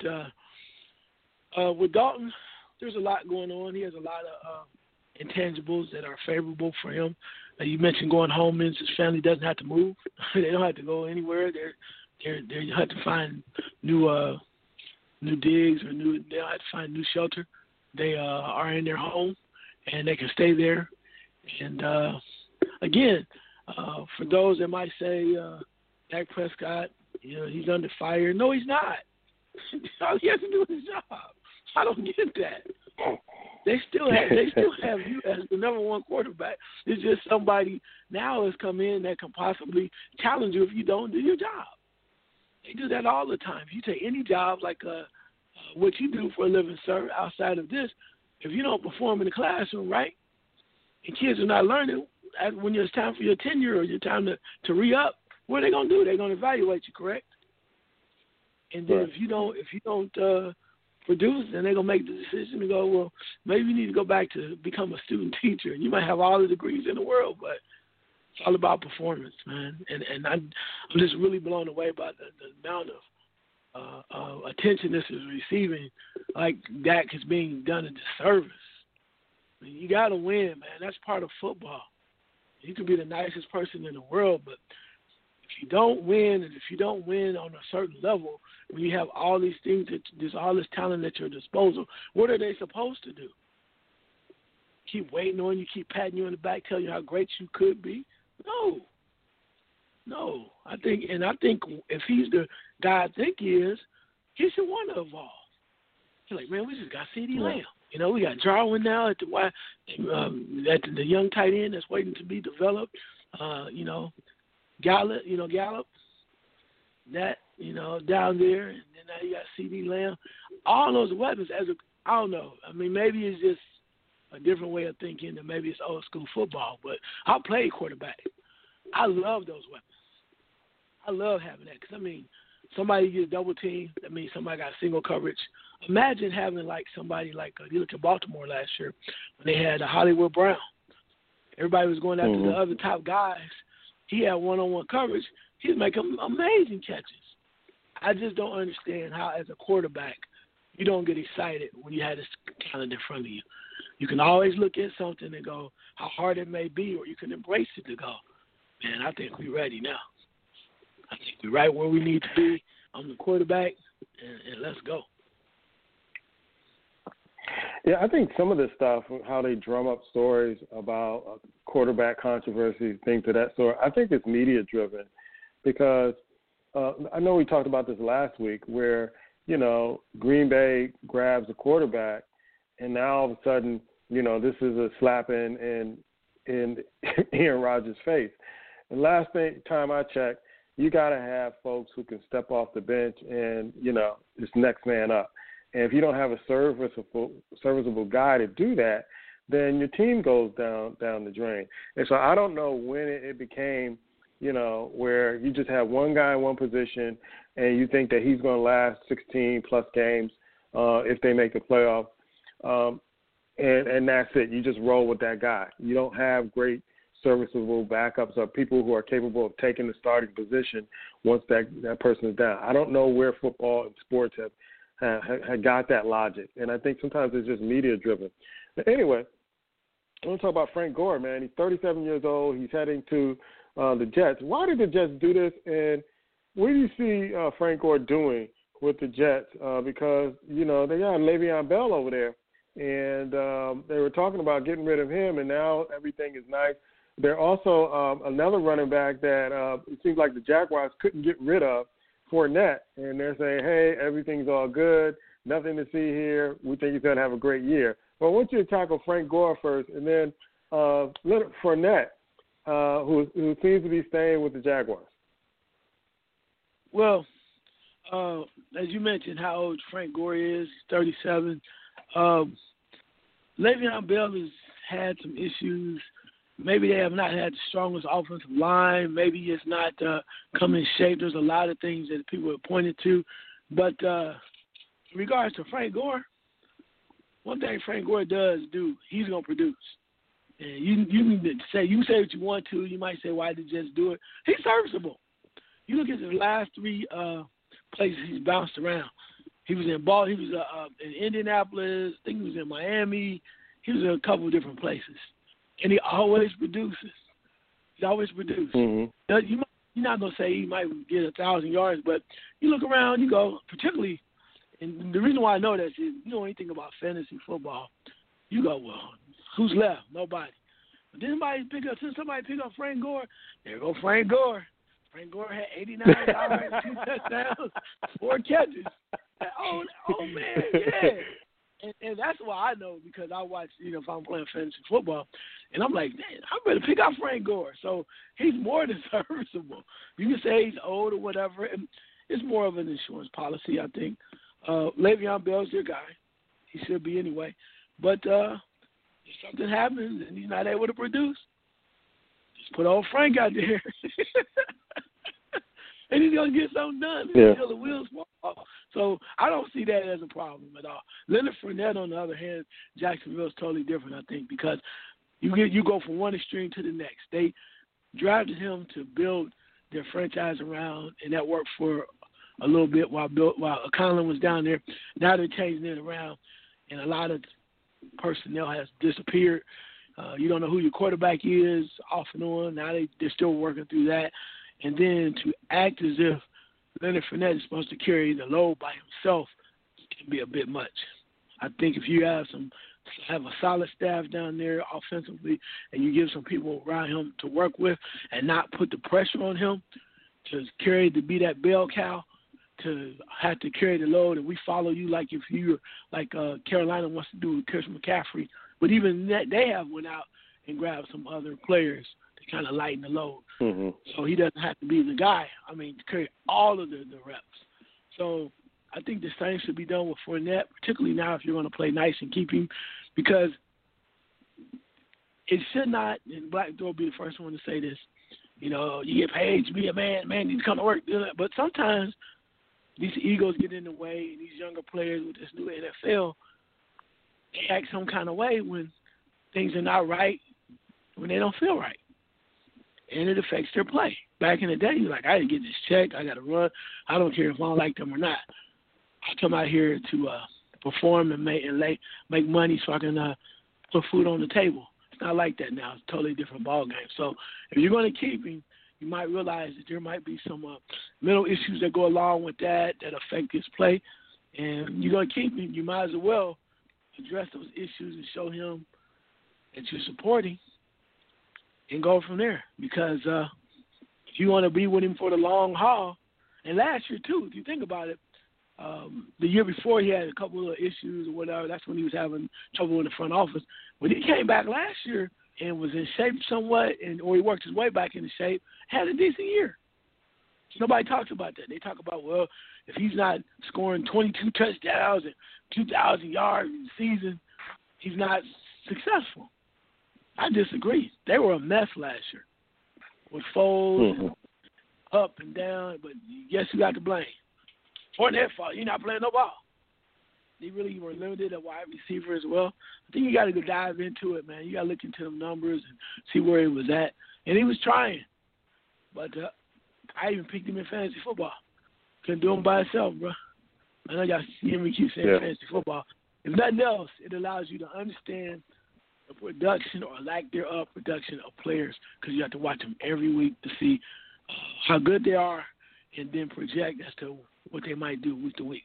with Dalton, there's a lot going on. He has a lot of intangibles that are favorable for him. You mentioned going home means his family doesn't have to move. They don't have to go anywhere. They have to find new digs or they don't have to find new shelter. They are in their home and they can stay there. And again, for those that might say Dak Prescott, he's under fire. No, he's not. All he has to do is his job. I don't get that. They still have you as the number one quarterback. It's just somebody now has come in that can possibly challenge you if you don't do your job. They do that all the time. If you take any job like what you do for a living, sir, outside of this, if you don't perform in the classroom, right, and kids are not learning, when it's time for your tenure or your time to re-up, what are they going to do? They're going to evaluate you, correct? And then if you don't produce, then they're going to make the decision to go, well, maybe you need to go back to become a student teacher. You might have all the degrees in the world, but it's all about performance, man. And I'm just really blown away by the amount of attention this is receiving. Like Dak is being done a disservice. I mean, you got to win, man. That's part of football. You can be the nicest person in the world, but if you don't win, and if you don't win on a certain level, when you have all these things, there's all this talent at your disposal, what are they supposed to do? Keep waiting on you, keep patting you on the back, tell you how great you could be? No. I think if he's the guy I think he is, he should want to evolve. He's like, man, we just got CeeDee Lamb. We got Jarwin now at the young tight end that's waiting to be developed. Gallup, that, down there, and then now you got CeeDee Lamb. All those weapons, I don't know. I mean, maybe it's just a different way of thinking, and maybe it's old school football, but I played quarterback. I love those weapons. I love having that because, somebody gets double teamed. That means somebody got single coverage. Imagine having somebody you look at Baltimore last year when they had Hollywood Brown. Everybody was going after the other top guys. He had one-on-one coverage. He was making amazing catches. I just don't understand how, as a quarterback, you don't get excited when you have this talent in front of you. You can always look at something and go how hard it may be, or you can embrace it to go, man, I think we're ready now. I think we're right where we need to be. I'm the quarterback, and let's go. Yeah, I think some of this stuff, how they drum up stories about quarterback controversy, things of that sort, I think it's media-driven because I know we talked about this last week where, Green Bay grabs a quarterback, and now all of a sudden, this is a slap in Aaron Rodgers' face. And last time I checked, you got to have folks who can step off the bench and, just next man up. And if you don't have a serviceable guy to do that, then your team goes down the drain. And so I don't know when it became, where you just have one guy in one position and you think that he's going to last 16-plus games if they make the playoffs, and that's it. You just roll with that guy. You don't have great serviceable backups or people who are capable of taking the starting position once that person is down. I don't know where football and sports have got that logic, and I think sometimes it's just media-driven. But anyway, I want to talk about Frank Gore, man. He's 37 years old. He's heading to the Jets. Why did the Jets do this, and what do you see Frank Gore doing with the Jets? Because, they got Le'Veon Bell over there, and they were talking about getting rid of him, and now everything is nice. They're also another running back that it seems like the Jaguars couldn't get rid of, Fournette, and they're saying, hey, everything's all good, nothing to see here. We think he's going to have a great year. Well, I want you to tackle Frank Gore first, and then Leonard Fournette, who seems to be staying with the Jaguars. Well, as you mentioned, how old Frank Gore is, 37. Le'Veon Bell has had some issues. Maybe they have not had the strongest offensive line. Maybe it's not come in shape. There's a lot of things that people have pointed to. But in regards to Frank Gore, one thing Frank Gore does do, he's going to produce. And you can say what you want to. You might say, why did you just do it? He's serviceable. You look at his last three places he's bounced around. He was in Indianapolis. I think he was in Miami. He was in a couple of different places. And he always produces. He's always produced. Mm-hmm. Now, you're not going to say he might get 1,000 yards, but you look around, you go, particularly, and the reason why I know that is you know anything about fantasy football, you go, well, who's left? Nobody. But then somebody pick up Frank Gore, there go Frank Gore. Frank Gore had 89 yards, 2 touchdowns, 4 catches. Oh man, yeah. And that's why I know, because I watch, if I'm playing fantasy football, and I'm like, man, I better pick out Frank Gore. So he's more than serviceable. You can say he's old or whatever, and it's more of an insurance policy, I think. Le'Veon Bell's your guy. He should be anyway. But if something happens and he's not able to produce, just put old Frank out there. And he's going to get something done until the wheels fall off. So I don't see that as a problem at all. Leonard Fournette, on the other hand, Jacksonville's totally different, I think, because you go from one extreme to the next. They drafted him to build their franchise around, and that worked for a little bit while Conlon was down there. Now they're changing it around, and a lot of personnel has disappeared. You don't know who your quarterback is off and on. Now they're still working through that. And then to act as if Leonard Fournette is supposed to carry the load by himself can be a bit much. I think if you have a solid staff down there offensively, and you give some people around him to work with and not put the pressure on him to be that bell cow, to have to carry the load, and we follow you like if you're like Carolina wants to do with Christian McCaffrey. But even that, they have went out and grabbed some other players to kind of lighten the load. Mm-hmm. So he doesn't have to be the guy, to carry all of the reps. So I think the same should be done with Fournette, particularly now if you're going to play nice and keep him, because it should not, and Black Door will be the first one to say this, you get paid to be a man needs to come to work. But sometimes these egos get in the way, and these younger players with this new NFL, they act some kind of way when things are not right, when they don't feel right. And it affects their play. Back in the day, you're like, I didn't get this check. I got to run. I don't care if I don't like them or not. I come out here to perform and make money so I can put food on the table. It's not like that now. It's a totally different ball game. So if you're going to keep him, you might realize that there might be some mental issues that go along with that affect his play. And you're going to keep him, you might as well address those issues and show him that you're supporting and go from there. Because if you want to be with him for the long haul, and last year too, if you think about it, the year before he had a couple of issues or whatever. That's when he was having trouble in the front office. When he came back last year and was in shape somewhat, or he worked his way back into shape, had a decent year. Nobody talks about that. They talk about, well, if he's not scoring 22 touchdowns and 2,000 yards in the season, he's not successful. I disagree. They were a mess last year with Foles up and down, but guess who got the blame? Fournette fault. You're not playing no ball. They really were limited at wide receiver as well. I think you got to go dive into it, man. You got to look into them numbers and see where he was at. And he was trying. But I even picked him in fantasy football. Couldn't do him by himself, bro. I know y'all hear me keep saying fantasy football. If nothing else, it allows you to understand the production or lack thereof production of players, because you have to watch them every week to see how good they are and then project as to what they might do week to week.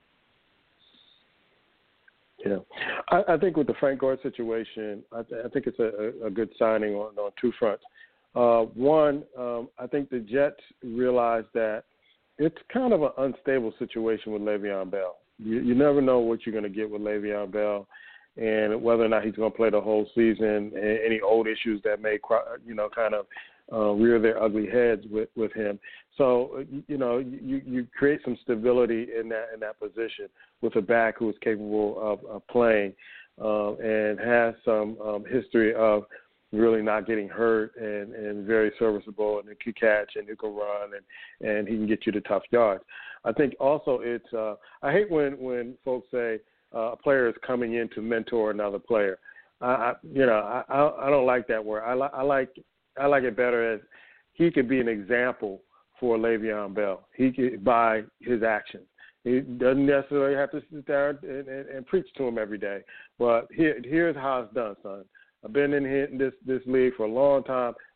Yeah. I think with the Frank Gore situation, I think it's a good signing on two fronts. One, I think the Jets realized that it's kind of an unstable situation with Le'Veon Bell. You never know what you're going to get with Le'Veon Bell, and whether or not he's going to play the whole season, and any old issues that may, kind of rear their ugly heads with him. So, you create some stability in that position with a back who is capable of playing and has some history of really not getting hurt and very serviceable and who can catch and who can run and he can get you to tough yards. I think also it's I hate when folks say a player is coming in to mentor another player. I don't like that word. I like it better as he could be an example for Le'Veon Bell. He could, by his actions. He doesn't necessarily have to sit there and preach to him every day. But here's how it's done, son. I've been in this league for a long time.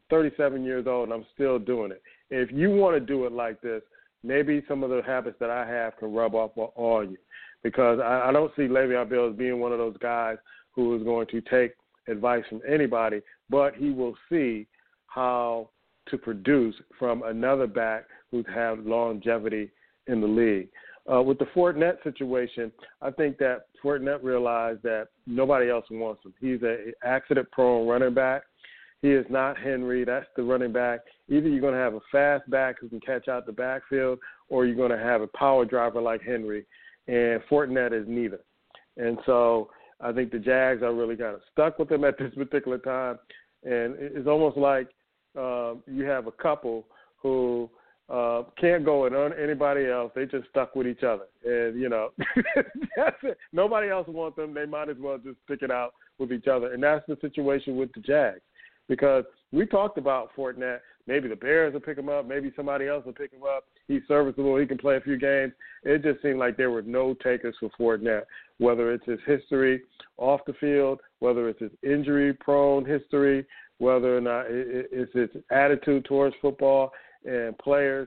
37 years old and I'm still doing it. If you want to do it like this, maybe some of the habits that I have can rub off on you, because I don't see Le'Veon Bell as being one of those guys who is going to take advice from anybody, but he will see how to produce from another back who's had longevity in the league. With the Fournette situation, I think that Fournette realized that nobody else wants him. He's an accident-prone running back. He is not Henry. That's the running back. Either you're going to have a fast back who can catch out the backfield, or you're going to have a power driver like Henry, and Fournette is neither. And so I think the Jags are really kind of stuck with him at this particular time, and it's almost like you have a couple who can't go and earn anybody else. They just stuck with each other. And, that's it. Nobody else wants them. They might as well just stick it out with each other. And that's the situation with the Jags, because we talked about Fournette. Maybe the Bears will pick him up. Maybe somebody else will pick him up. He's serviceable. He can play a few games. It just seemed like there were no takers for Fournette, whether it's his history off the field, whether it's his injury-prone history, whether or not it's his attitude towards football and players,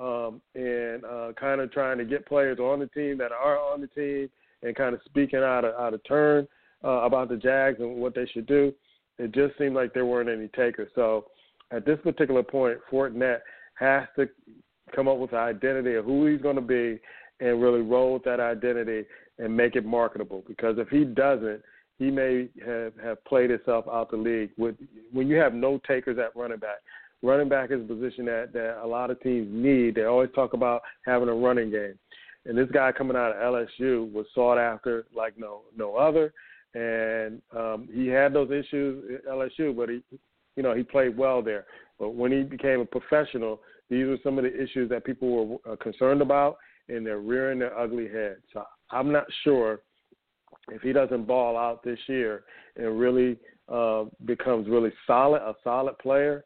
and kind of trying to get players on the team that are on the team and kind of speaking out of turn about the Jags and what they should do. It just seemed like there weren't any takers. So at this particular point, Fournette has to come up with an identity of who he's going to be and really roll with that identity and make it marketable. Because if he doesn't, he may have played himself out the league. When you have no takers at running back is a position that a lot of teams need. They always talk about having a running game. And this guy coming out of LSU was sought after like no other. And he had those issues at LSU, but he played well there. But when he became a professional, these were some of the issues that people were concerned about, and they're rearing their ugly head. So I'm not sure if he doesn't ball out this year and really becomes really a solid player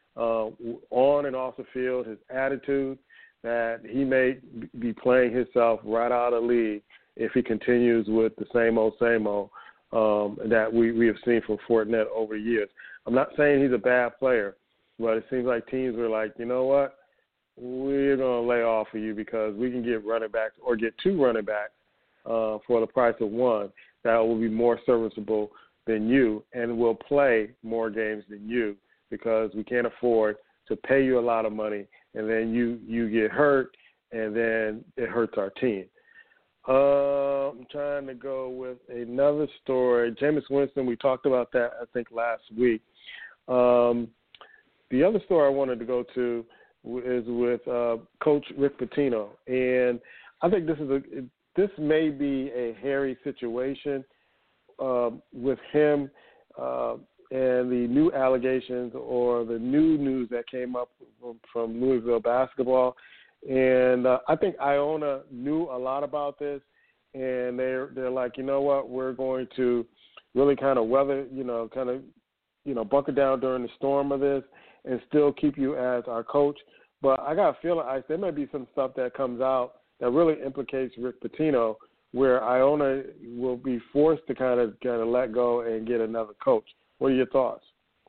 on and off the field, his attitude, that he may be playing himself right out of the league if he continues with the same old that we have seen from Fournette over the years. I'm not saying he's a bad player, but it seems like teams were like, you know what, we're going to lay off of you because we can get running backs or get two running backs for the price of one that will be more serviceable than you and will play more games than you, because we can't afford to pay you a lot of money and then you get hurt and then it hurts our team. I'm trying to go with another story. Jameis Winston, we talked about that, I think, last week. The other story I wanted to go to is with Coach Rick Pitino. And I think this may be a hairy situation with him and the new allegations or the new news that came up from Louisville basketball. And I think Iona knew a lot about this, and they're like, you know what, we're going to really kind of weather, bunker down during the storm of this and still keep you as our coach. But I got a feeling, Ice, there may be some stuff that comes out that really implicates Rick Pitino, where Iona will be forced to kind of let go and get another coach. What are your thoughts?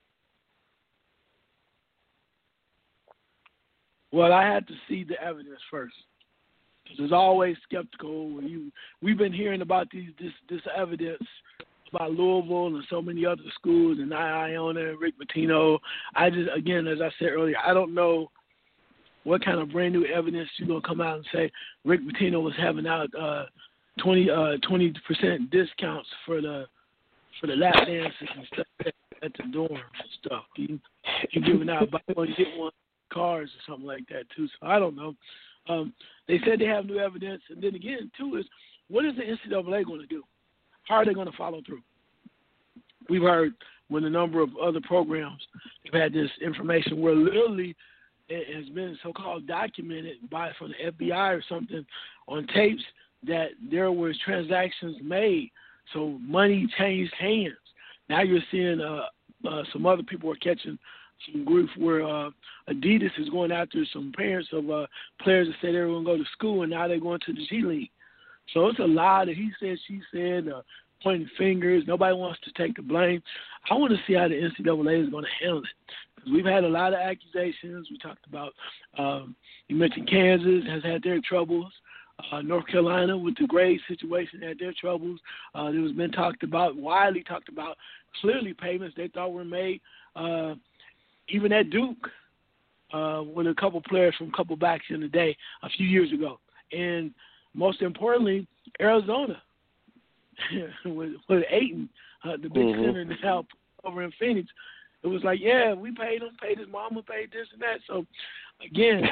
Well, I had to see the evidence first. There's always skeptical. We've been hearing about this evidence about Louisville and so many other schools, and Iona and Rick Pitino. Again, as I said earlier, I don't know what kind of brand new evidence you're gonna come out and say Rick Pitino was having out 20% discounts for the lap dances and stuff at the dorm and stuff. He giving out buy one get one cars or something like that too. So I don't know. They said they have new evidence, and then again too is what is the NCAA going to do? How are they going to follow through? We've heard when a number of other programs have had this information where literally it has been so-called documented from the FBI or something on tapes that there was transactions made, so money changed hands. Now you're seeing some other people are catching some grief where Adidas is going after some parents of players that said they were going to go to school, and now they're going to the G League. So it's a lot of he said, she said, pointing fingers. Nobody wants to take the blame. I want to see how the NCAA is going to handle it. Because we've had a lot of accusations. We talked about, you mentioned Kansas has had their troubles. North Carolina with the grade situation had their troubles. There was been widely talked about, clearly payments they thought were made. Even at Duke, with a couple players from a couple backs in the day a few years ago. And most importantly, Arizona with Ayton, the big center now over in Phoenix. It was like, yeah, we paid him, paid his mama, paid this and that. So, again,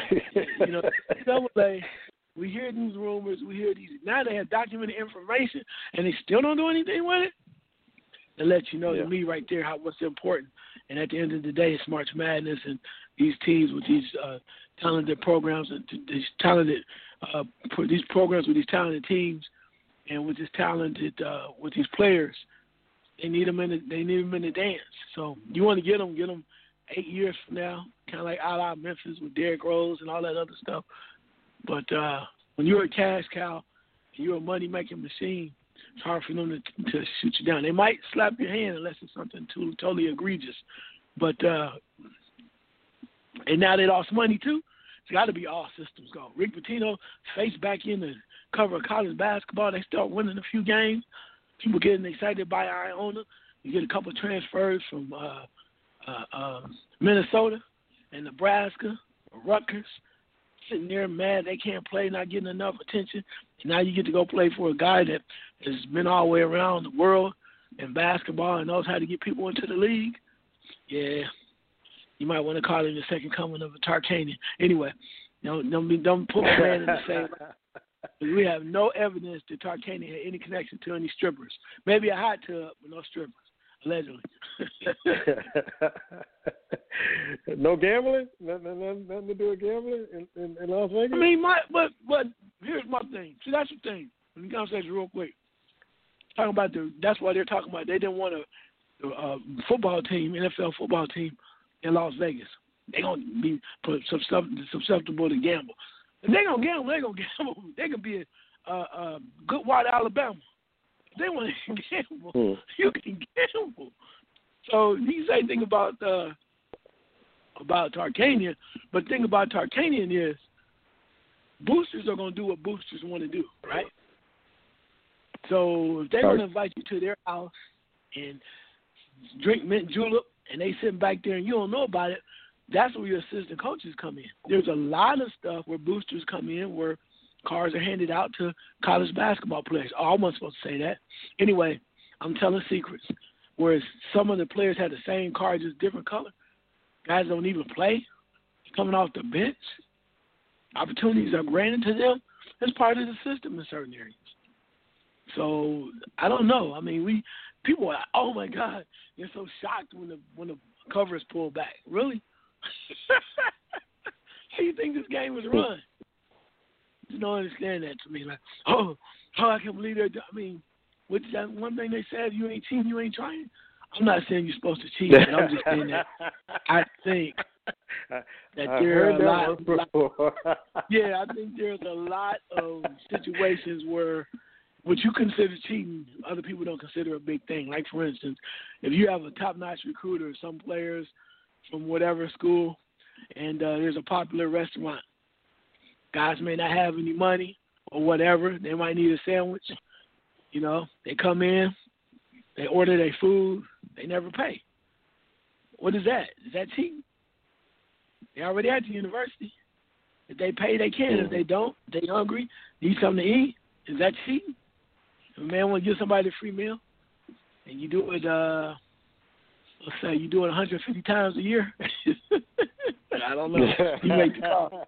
we hear these rumors, now they have documented information, and they still don't do anything with it. To let you know, to me right there, what's important. And at the end of the day, it's March Madness, and these teams with these talented programs and these talented these programs with these talented teams and with this talented with these players, they need them in the dance. So you want to get them 8 years from now, kind of like a la Memphis with Derrick Rose and all that other stuff. But when you're a cash cow and you're a money-making machine, it's hard for them to shoot you down. They might slap your hand unless it's something totally egregious. But and now they lost money too. It's got to be all systems go. Rick Pitino faced back in the cover of college basketball. They start winning a few games. People getting excited by Iona. You get a couple of transfers from Minnesota and Nebraska, Rutgers, sitting there mad they can't play, not getting enough attention. And now you get to go play for a guy that has been all the way around the world in basketball and knows how to get people into the league. Yeah, you might want to call him the second coming of a Tarkanian. Anyway, don't put my man in the same. We have no evidence that Tarkanian had any connection to any strippers. Maybe a hot tub, but no strippers, allegedly. No gambling? Nothing to do with gambling in Las Vegas? I mean, but here's my thing. See, that's the thing. Let me conversation real quick. Talking about that's why they're talking about they didn't want a football team, NFL football team in Las Vegas. They're going to be susceptible to gamble. If they're going to gamble, they're going to gamble. They could be Goodwater, Alabama. If they want to gamble, you can gamble. So you say thing about Tarkanian, but the thing about Tarkanian is boosters are going to do what boosters want to do, right? So if they're going to invite you to their house and drink mint julep and they sitting back there and you don't know about it, that's where your assistant coaches come in. There's a lot of stuff where boosters come in where cars are handed out to college basketball players. Oh, I wasn't supposed to say that. Anyway, I'm telling secrets. Whereas some of the players have the same car, just different color. Guys don't even play. Coming off the bench. Opportunities are granted to them. That's part of the system in certain areas. So I don't know. I mean, people are like, oh my God, they're so shocked when the cover is pulled back. Really? How do you think this game was run? Just don't understand that to me. Like, oh, I can't believe they're. I mean, what's that one thing they said? You ain't cheating, you ain't trying. I'm not saying you're supposed to cheat, but I'm just saying that I think that there are a lot. Yeah, I think there's a lot of situations where what you consider cheating, other people don't consider a big thing. Like, for instance, if you have a top-notch recruiter, some players from whatever school, and there's a popular restaurant. Guys may not have any money or whatever. They might need a sandwich. You know, they come in, they order their food, they never pay. What is that? Is that cheating? They're already at the university. If they pay, they can. If they don't, they hungry, need something to eat. Is that cheating? If a man want to give somebody a free meal, and you do it, let's say you do it 150 times a year. I don't know. You make the call.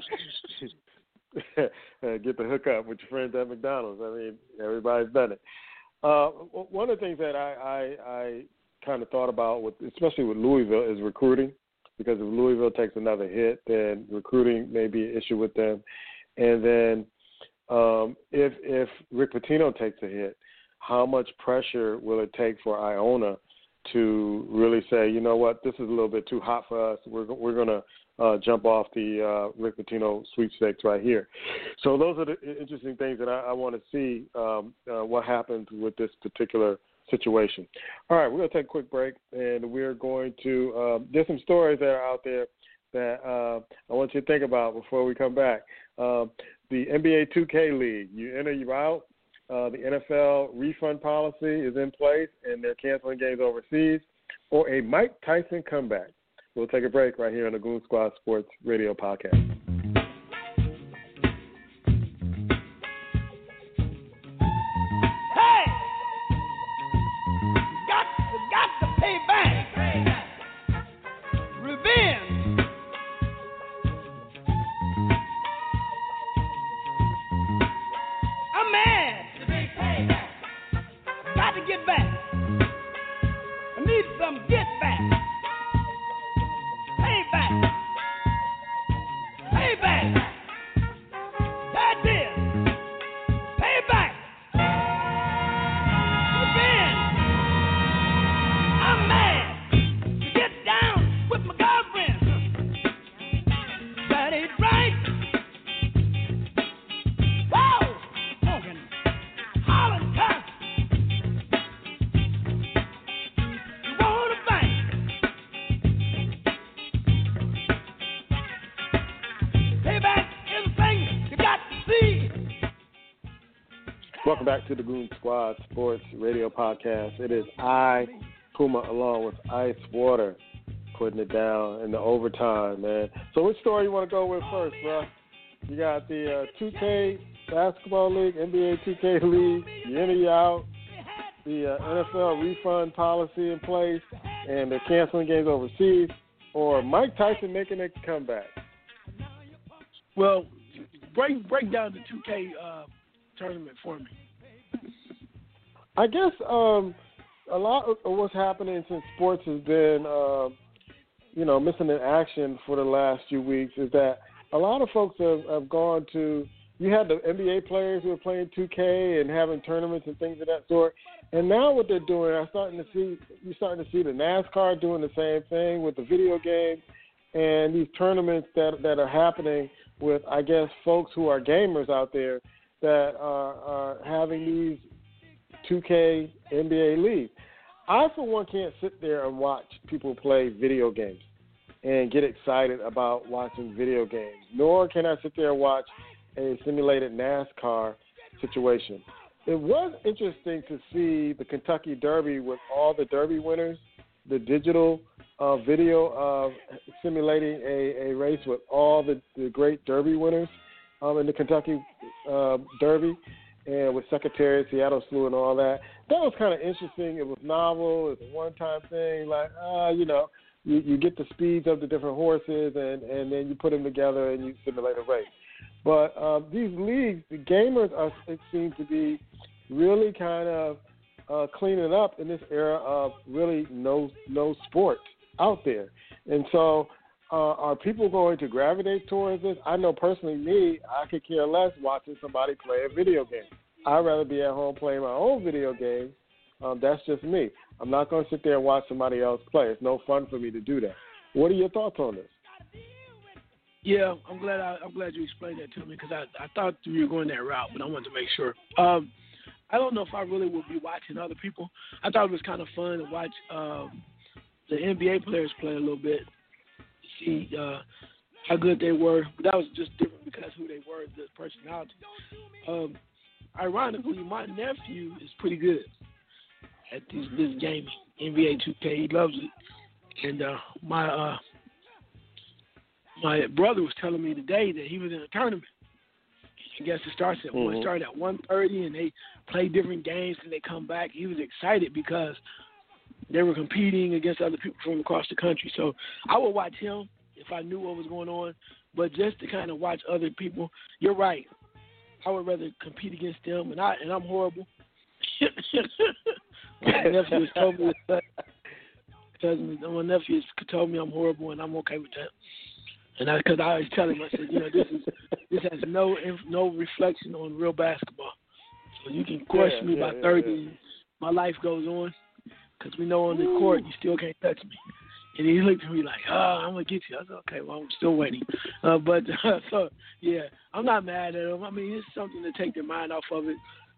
Get the hookup with your friends at McDonald's. I mean, everybody's done it. One of the things that I kind of thought about, especially with Louisville, is recruiting. Because if Louisville takes another hit, then recruiting may be an issue with them. And then if Rick Pitino takes a hit, how much pressure will it take for Iona to really say, you know what, this is a little bit too hot for us. We're going to jump off the Rick Pitino sweepstakes right here. So those are the interesting things that I want to see what happens with this particular situation. All right, we're going to take a quick break, and we're going to there's some stories that are out there that I want you to think about before we come back. The NBA 2K League, you enter, you out. The NFL refund policy is in place, and they're canceling games overseas, or a Mike Tyson comeback. We'll take a break right here on the Goon Squad Sports Radio Podcast. Welcome back to the Goon Squad Sports Radio Podcast. It is I, Puma, along with Ice Water, putting it down in the overtime, man. So which story you want to go with first, bro? You got the 2K Basketball League, NBA 2K League, you enter, you out, the NFL refund policy in place, and they're canceling games overseas, or Mike Tyson making a comeback? Well, break down the 2K tournament for me. I guess a lot of what's happening since sports has been, missing in action for the last few weeks is that a lot of folks have gone to, you had the NBA players who are playing 2K and having tournaments and things of that sort. And now what they're doing, you're starting to see the NASCAR doing the same thing with the video games and these tournaments that are happening with, I guess, folks who are gamers out there that are having these 2K NBA leagues. I, for one, can't sit there and watch people play video games and get excited about watching video games, nor can I sit there and watch a simulated NASCAR situation. It was interesting to see the Kentucky Derby with all the Derby winners, the digital video of simulating a race with all the great Derby winners in the Kentucky Derby, and with Secretary, Seattle Slew, and all that. That was kind of interesting. It was novel. It was a one-time thing. Like, you get the speeds of the different horses, and then you put them together and you simulate a race. But these leagues, the gamers it seems to be really kind of cleaning up in this era of really no sport out there. And so are people going to gravitate towards this? I know personally me, I could care less watching somebody play a video game. I'd rather be at home playing my own video games. That's just me. I'm not going to sit there and watch somebody else play. It's no fun for me to do that. What are your thoughts on this? Yeah, I'm glad you explained that to me because I thought you were going that route, but I wanted to make sure. I don't know if I really would be watching other people. I thought it was kind of fun to watch the NBA players play a little bit, see how good they were. But that was just different because who they were, the personality. Ironically, my nephew is pretty good at this gaming, NBA 2K. He loves it. And my brother was telling me today that he was in a tournament. I guess it starts at one. Started at 1:30, and they play different games, and they come back. He was excited because they were competing against other people from across the country. So I would watch him if I knew what was going on. But just to kind of watch other people, you're right. I would rather compete against them, and I'm horrible. My nephew has told me my nephew has told me I'm horrible, and I'm okay with that. And because I always tell him, I said, this has no reflection on real basketball. So you can question me by 30, my life goes on, because we know on the court you still can't touch me. And he looked at me like, I'm going to get you. I said, okay, well, I'm still waiting. So, yeah, I'm not mad at him. I mean, it's something to take their mind off of it.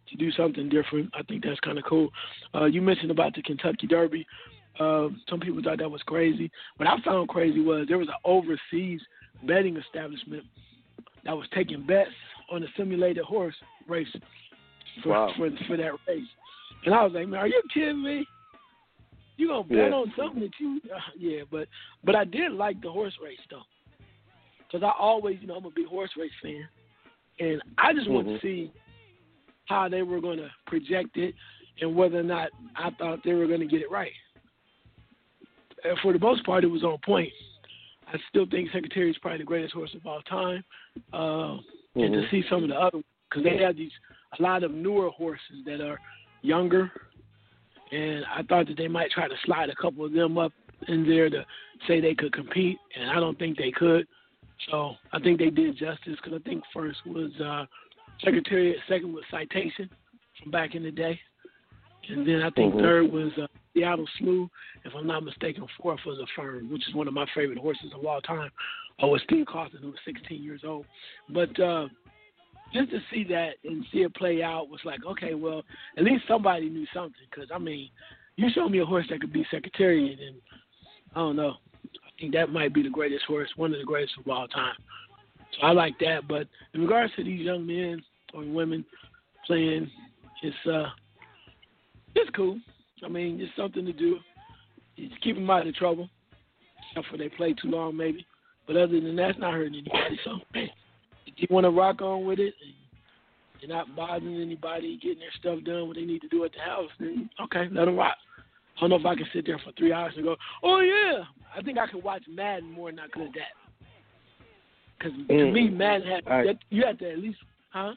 to do something different. I think that's kind of cool. You mentioned about the Kentucky Derby. Some people thought that was crazy. What I found crazy was there was an overseas betting establishment that was taking bets on a simulated horse race for that race. And I was like, man, are you kidding me? You gonna bet on something that you? But I did like the horse race though, because I always, I'm a big horse race fan, and I just wanted to see how they were going to project it and whether or not I thought they were going to get it right. And for the most part, it was on point. I still think Secretary is probably the greatest horse of all time, and to see some of the other, because they have a lot of newer horses that are younger. And I thought that they might try to slide a couple of them up in there to say they could compete, and I don't think they could. So I think they did justice, because I think first was Secretariat, second was Citation from back in the day, and then I think third was Seattle Slew. If I'm not mistaken, fourth was Affirm, which is one of my favorite horses of all time, with Steve Cawthon, who was 16 years old. But just to see that and see it play out was like, okay, well, at least somebody knew something. Because, I mean, you show me a horse that could be Secretariat, and I don't know. I think that might be the greatest horse, one of the greatest of all time. So I like that. But in regards to these young men or women playing, it's cool. I mean, it's something to do. It's keep them out of trouble, except for they play too long maybe. But other than that, it's not hurting anybody. So, hey, if you want to rock on with it and you're not bothering anybody, getting their stuff done, what they need to do at the house, then okay, let them rock. I don't know if I can sit there for 3 hours and go, oh, yeah. I think I could watch Madden more than I could that. Because to me, Madden you had to at least, huh?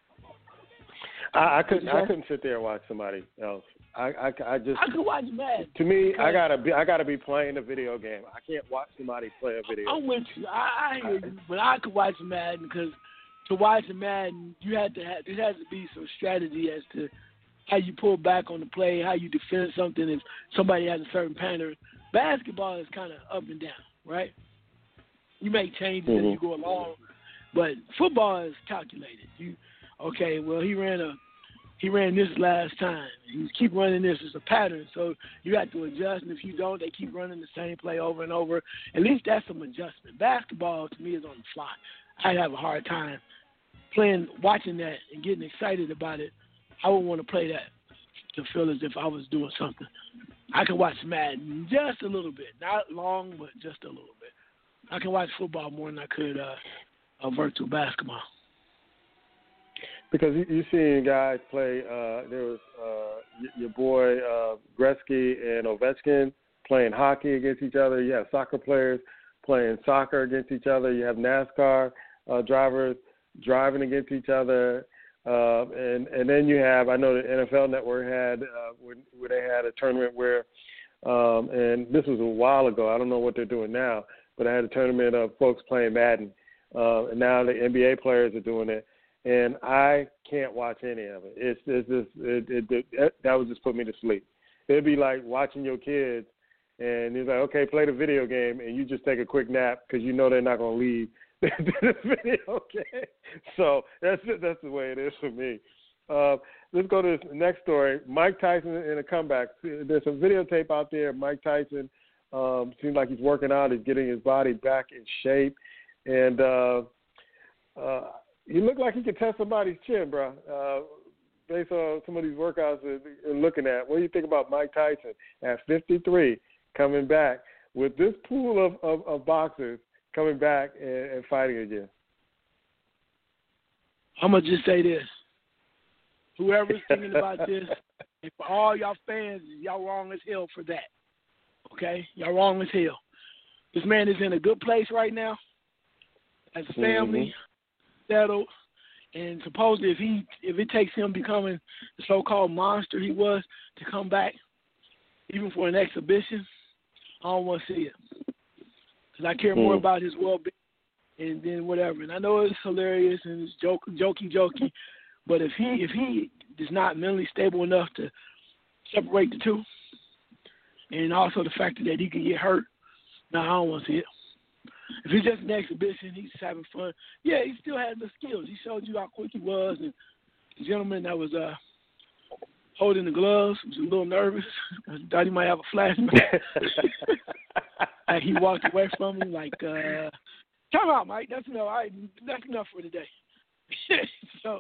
I couldn't sit there and watch somebody else. I could watch Madden. To me, I gotta be playing a video game. I can't watch somebody play a video game. I'm with you. I hear you, but I could watch Madden, because to watch Madden, there has to be some strategy as to how you pull back on the play, how you defend something if somebody has a certain pattern. Basketball is kind of up and down, right? You make changes as you go along, but football is calculated. He ran this last time. You keep running this. It's a pattern, so you have to adjust. And if you don't, they keep running the same play over and over. At least that's some adjustment. Basketball, to me, is on the fly. I'd have a hard time watching that and getting excited about it. I would want to play that to feel as if I was doing something. I can watch Madden just a little bit. Not long, but just a little bit. I can watch football more than I could virtual basketball. Because you seen guys play, there was your boy Gretzky and Ovechkin playing hockey against each other. You have soccer players playing soccer against each other. You have NASCAR drivers driving against each other. And then you have, I know the NFL Network had where they had a tournament where, and this was a while ago. I don't know what they're doing now, but I had a tournament of folks playing Madden. And now the NBA players are doing it. And I can't watch any of it. It's just that would just put me to sleep. It'd be like watching your kids, and he's like, okay, play the video game, and you just take a quick nap because you know they're not going to leave the video game. So that's the way it is for me. Let's go to this next story. Mike Tyson in a comeback. There's some videotape out there. Mike Tyson seems like he's working out. He's getting his body back in shape, and he looked like he could test somebody's chin, bro, based on some of these workouts we're looking at. What do you think about Mike Tyson at 53 coming back with this pool of boxers coming back and fighting again? I'm going to just say this. Whoever's thinking about this, and for all y'all fans, y'all wrong as hell for that. Okay? Y'all wrong as hell. This man is in a good place right now as a family. Settled, and supposedly if it takes him becoming the so-called monster he was to come back, even for an exhibition, I don't want to see it, because I care more about his well-being and then whatever. And I know it's hilarious and it's jokey, but if he is not mentally stable enough to separate the two, and also the fact that he can get hurt, no, I don't want to see it. If it's just an exhibition, he's having fun. Yeah, he still has the skills. He showed you how quick he was and the gentleman that was holding the gloves was a little nervous. I thought he might have a flashback. And he walked away from me like, time out, Mike. That's enough. That's enough for today. So,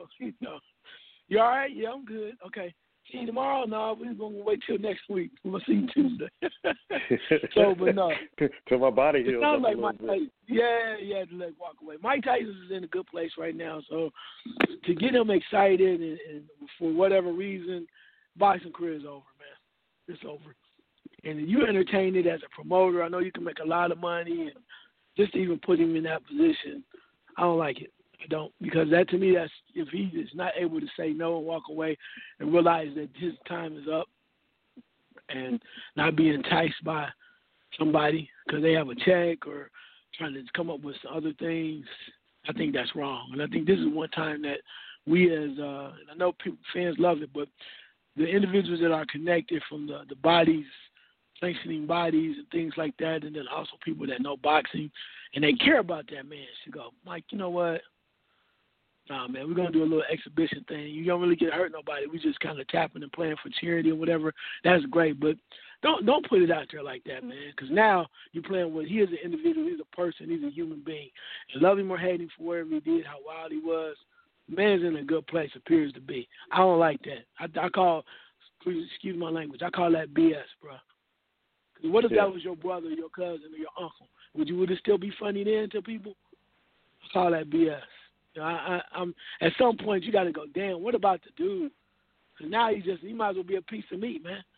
you all right? Yeah, I'm good. Okay. See you tomorrow? No, we're going to wait till next week. We'll see you Tuesday. So, but no. Till my body heals. It sounds like Mike Tyson. Yeah, to let walk away. Mike Tyson is in a good place right now. So, to get him excited and for whatever reason, boxing career is over, man. It's over. And you entertain it as a promoter. I know you can make a lot of money, and just to even put him in that position, I don't like it. I don't, because that to me, that's if he is not able to say no and walk away and realize that his time is up and not be enticed by somebody because they have a check or trying to come up with some other things, I think that's wrong. And I think this is one time that we as, and I know fans love it, but the individuals that are connected from the bodies, sanctioning bodies and things like that, and then also people that know boxing and they care about that man should go, Mike, you know what? Nah, man, we're going to do a little exhibition thing. You don't really get hurt nobody. We just kind of tapping and playing for charity or whatever. That's great, but don't put it out there like that, man, because now you're playing with, he is an individual, he's a person, he's a human being. And love him or hate him for whatever he did, how wild he was, the man's in a good place, appears to be. I don't like that. I call, excuse my language, I call that BS, bro. Because what if that was your brother, your cousin, or your uncle? Would it still be funny then to people? I call that BS. I'm at some point you got to go, damn, what about the dude? Because now he might as well be a piece of meat, man.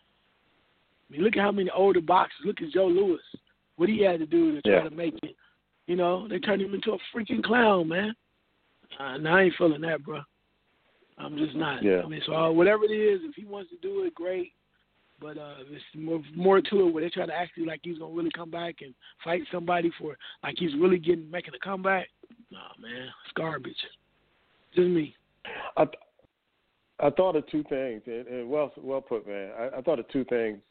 I mean, look at how many older boxers. Look at Joe Louis. What he had to do to try to make it. They turned him into a freaking clown, man. Now I ain't feeling that, bro. I'm just not. Yeah. I mean, so whatever it is, if he wants to do it, great. But there's more to it where they try to act like he's going to really come back and fight somebody for, like he's really making a comeback. Nah, man, it's garbage. Just me. I thought of two things, and well put, man. I thought of two things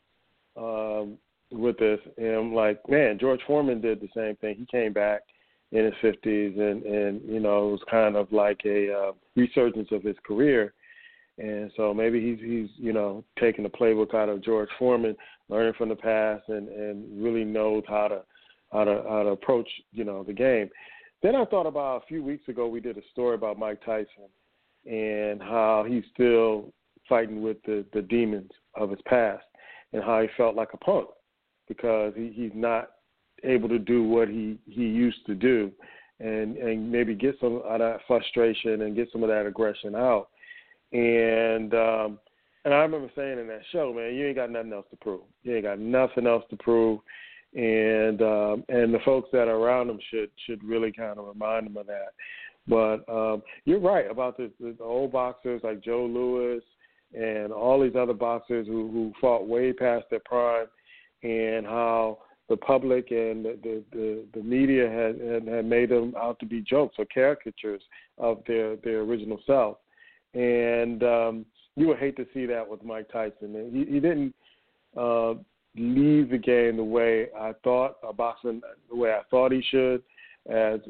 with this. And I'm like, man, George Foreman did the same thing. He came back in his 50s, and it was kind of like a resurgence of his career. And so maybe he's taking the playbook out of George Foreman, learning from the past, and really knows how to approach the game. Then I thought about a few weeks ago we did a story about Mike Tyson and how he's still fighting with the demons of his past and how he felt like a punk because he's not able to do what he used to do and maybe get some of that frustration and get some of that aggression out. And I remember saying in that show, man, you ain't got nothing else to prove. You ain't got nothing else to prove. And the folks that are around him should really kind of remind him of that. But you're right about the old boxers like Joe Louis and all these other boxers who fought way past their prime, and how the public and the media had made them out to be jokes or caricatures of their original self. And you would hate to see that with Mike Tyson. He didn't leave the game the way I thought, boxing the way I thought he should, as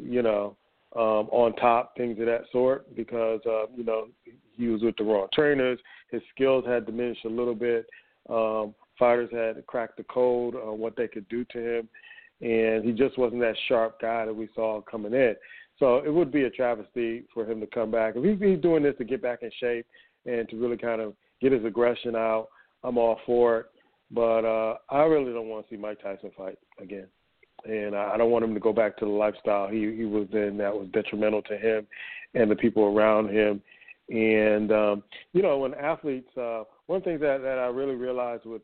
on top, things of that sort, because he was with the wrong trainers. His skills had diminished a little bit. Fighters had cracked the code on what they could do to him, and he just wasn't that sharp guy that we saw coming in. So it would be a travesty for him to come back. If he's doing this to get back in shape and to really kind of get his aggression out, I'm all for it. But I really don't want to see Mike Tyson fight again. And I don't want him to go back to the lifestyle he was in that was detrimental to him and the people around him. And, when athletes, one of the things that I really realized with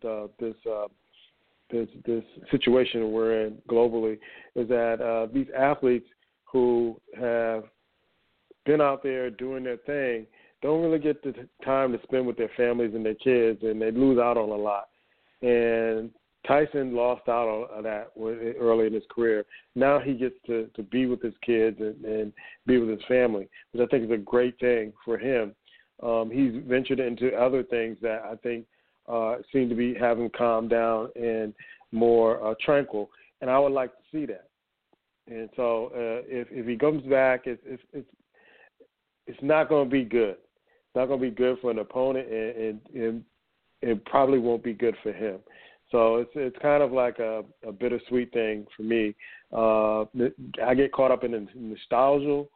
this situation we're in globally is that these athletes who have been out there doing their thing don't really get the time to spend with their families and their kids, and they lose out on a lot. And Tyson lost out on that early in his career. Now he gets to be with his kids and be with his family, which I think is a great thing for him. He's ventured into other things that I think seem to be having calmed down and more tranquil, and I would like to see that. And so if he comes back, it's not going to be good. not going to be good for an opponent, and it probably won't be good for him. So it's kind of like a bittersweet thing for me. I get caught up in the nostalgia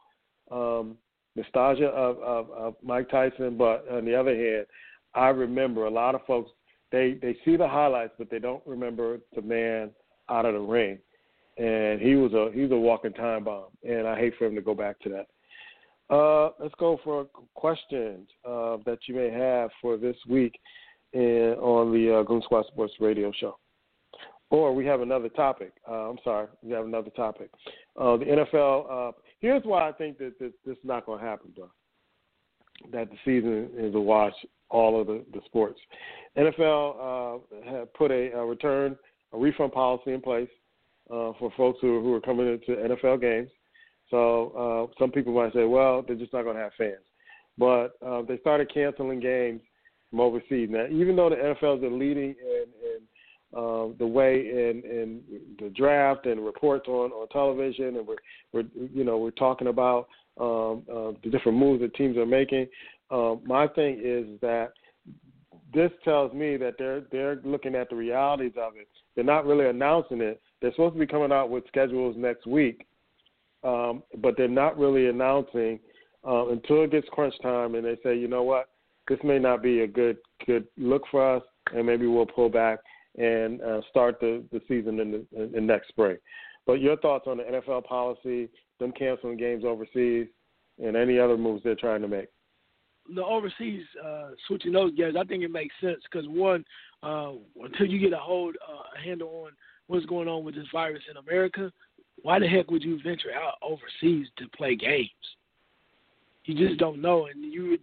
of Mike Tyson, but on the other hand, I remember a lot of folks, they see the highlights, but they don't remember the man out of the ring. And he was a walking time bomb, and I hate for him to go back to that. Let's go for questions that you may have for this week on the Goon Squad Sports Radio Show. Or we have another topic. We have another topic. The NFL, here's why I think that this is not going to happen, though, that the season is a wash, all of the sports. NFL have put a refund policy in place for folks who are coming into NFL games. So some people might say, well, they're just not going to have fans. But they started canceling games from overseas. Now, even though the NFL is leading in the way in the draft and reports on television, and we're talking about the different moves that teams are making, my thing is that this tells me that they're looking at the realities of it. They're not really announcing it. They're supposed to be coming out with schedules next week, but they're not really announcing until it gets crunch time and they say, you know what, this may not be a good look for us, and maybe we'll pull back and start the season in next spring. But your thoughts on the NFL policy, them canceling games overseas, and any other moves they're trying to make? The overseas switching those games, I think it makes sense because, one, until you get a handle on what's going on with this virus in America, why the heck would you venture out overseas to play games? You just don't know, and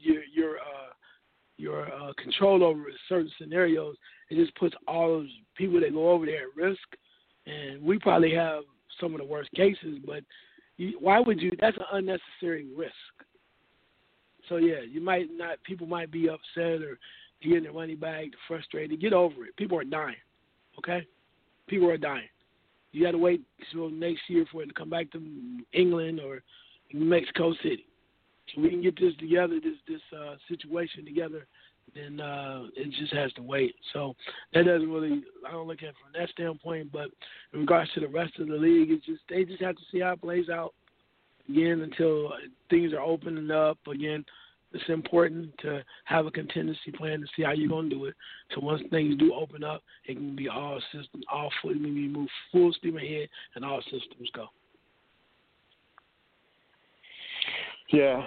your control over certain scenarios, it just puts all those people that go over there at risk. And we probably have some of the worst cases, but why would you? That's an unnecessary risk. So yeah, people might be upset or getting their money back, frustrated. Get over it. People are dying. Okay, people are dying. You got to wait till next year for it to come back to England or Mexico City. So we can get this together, this situation together, then it just has to wait. So that doesn't really, I don't look at it from that standpoint. But in regards to the rest of the league, they just have to see how it plays out again until things are opening up again. It's important to have a contingency plan to see how you're going to do it. So once things do open up, it can be move full steam ahead and all systems go. Yeah,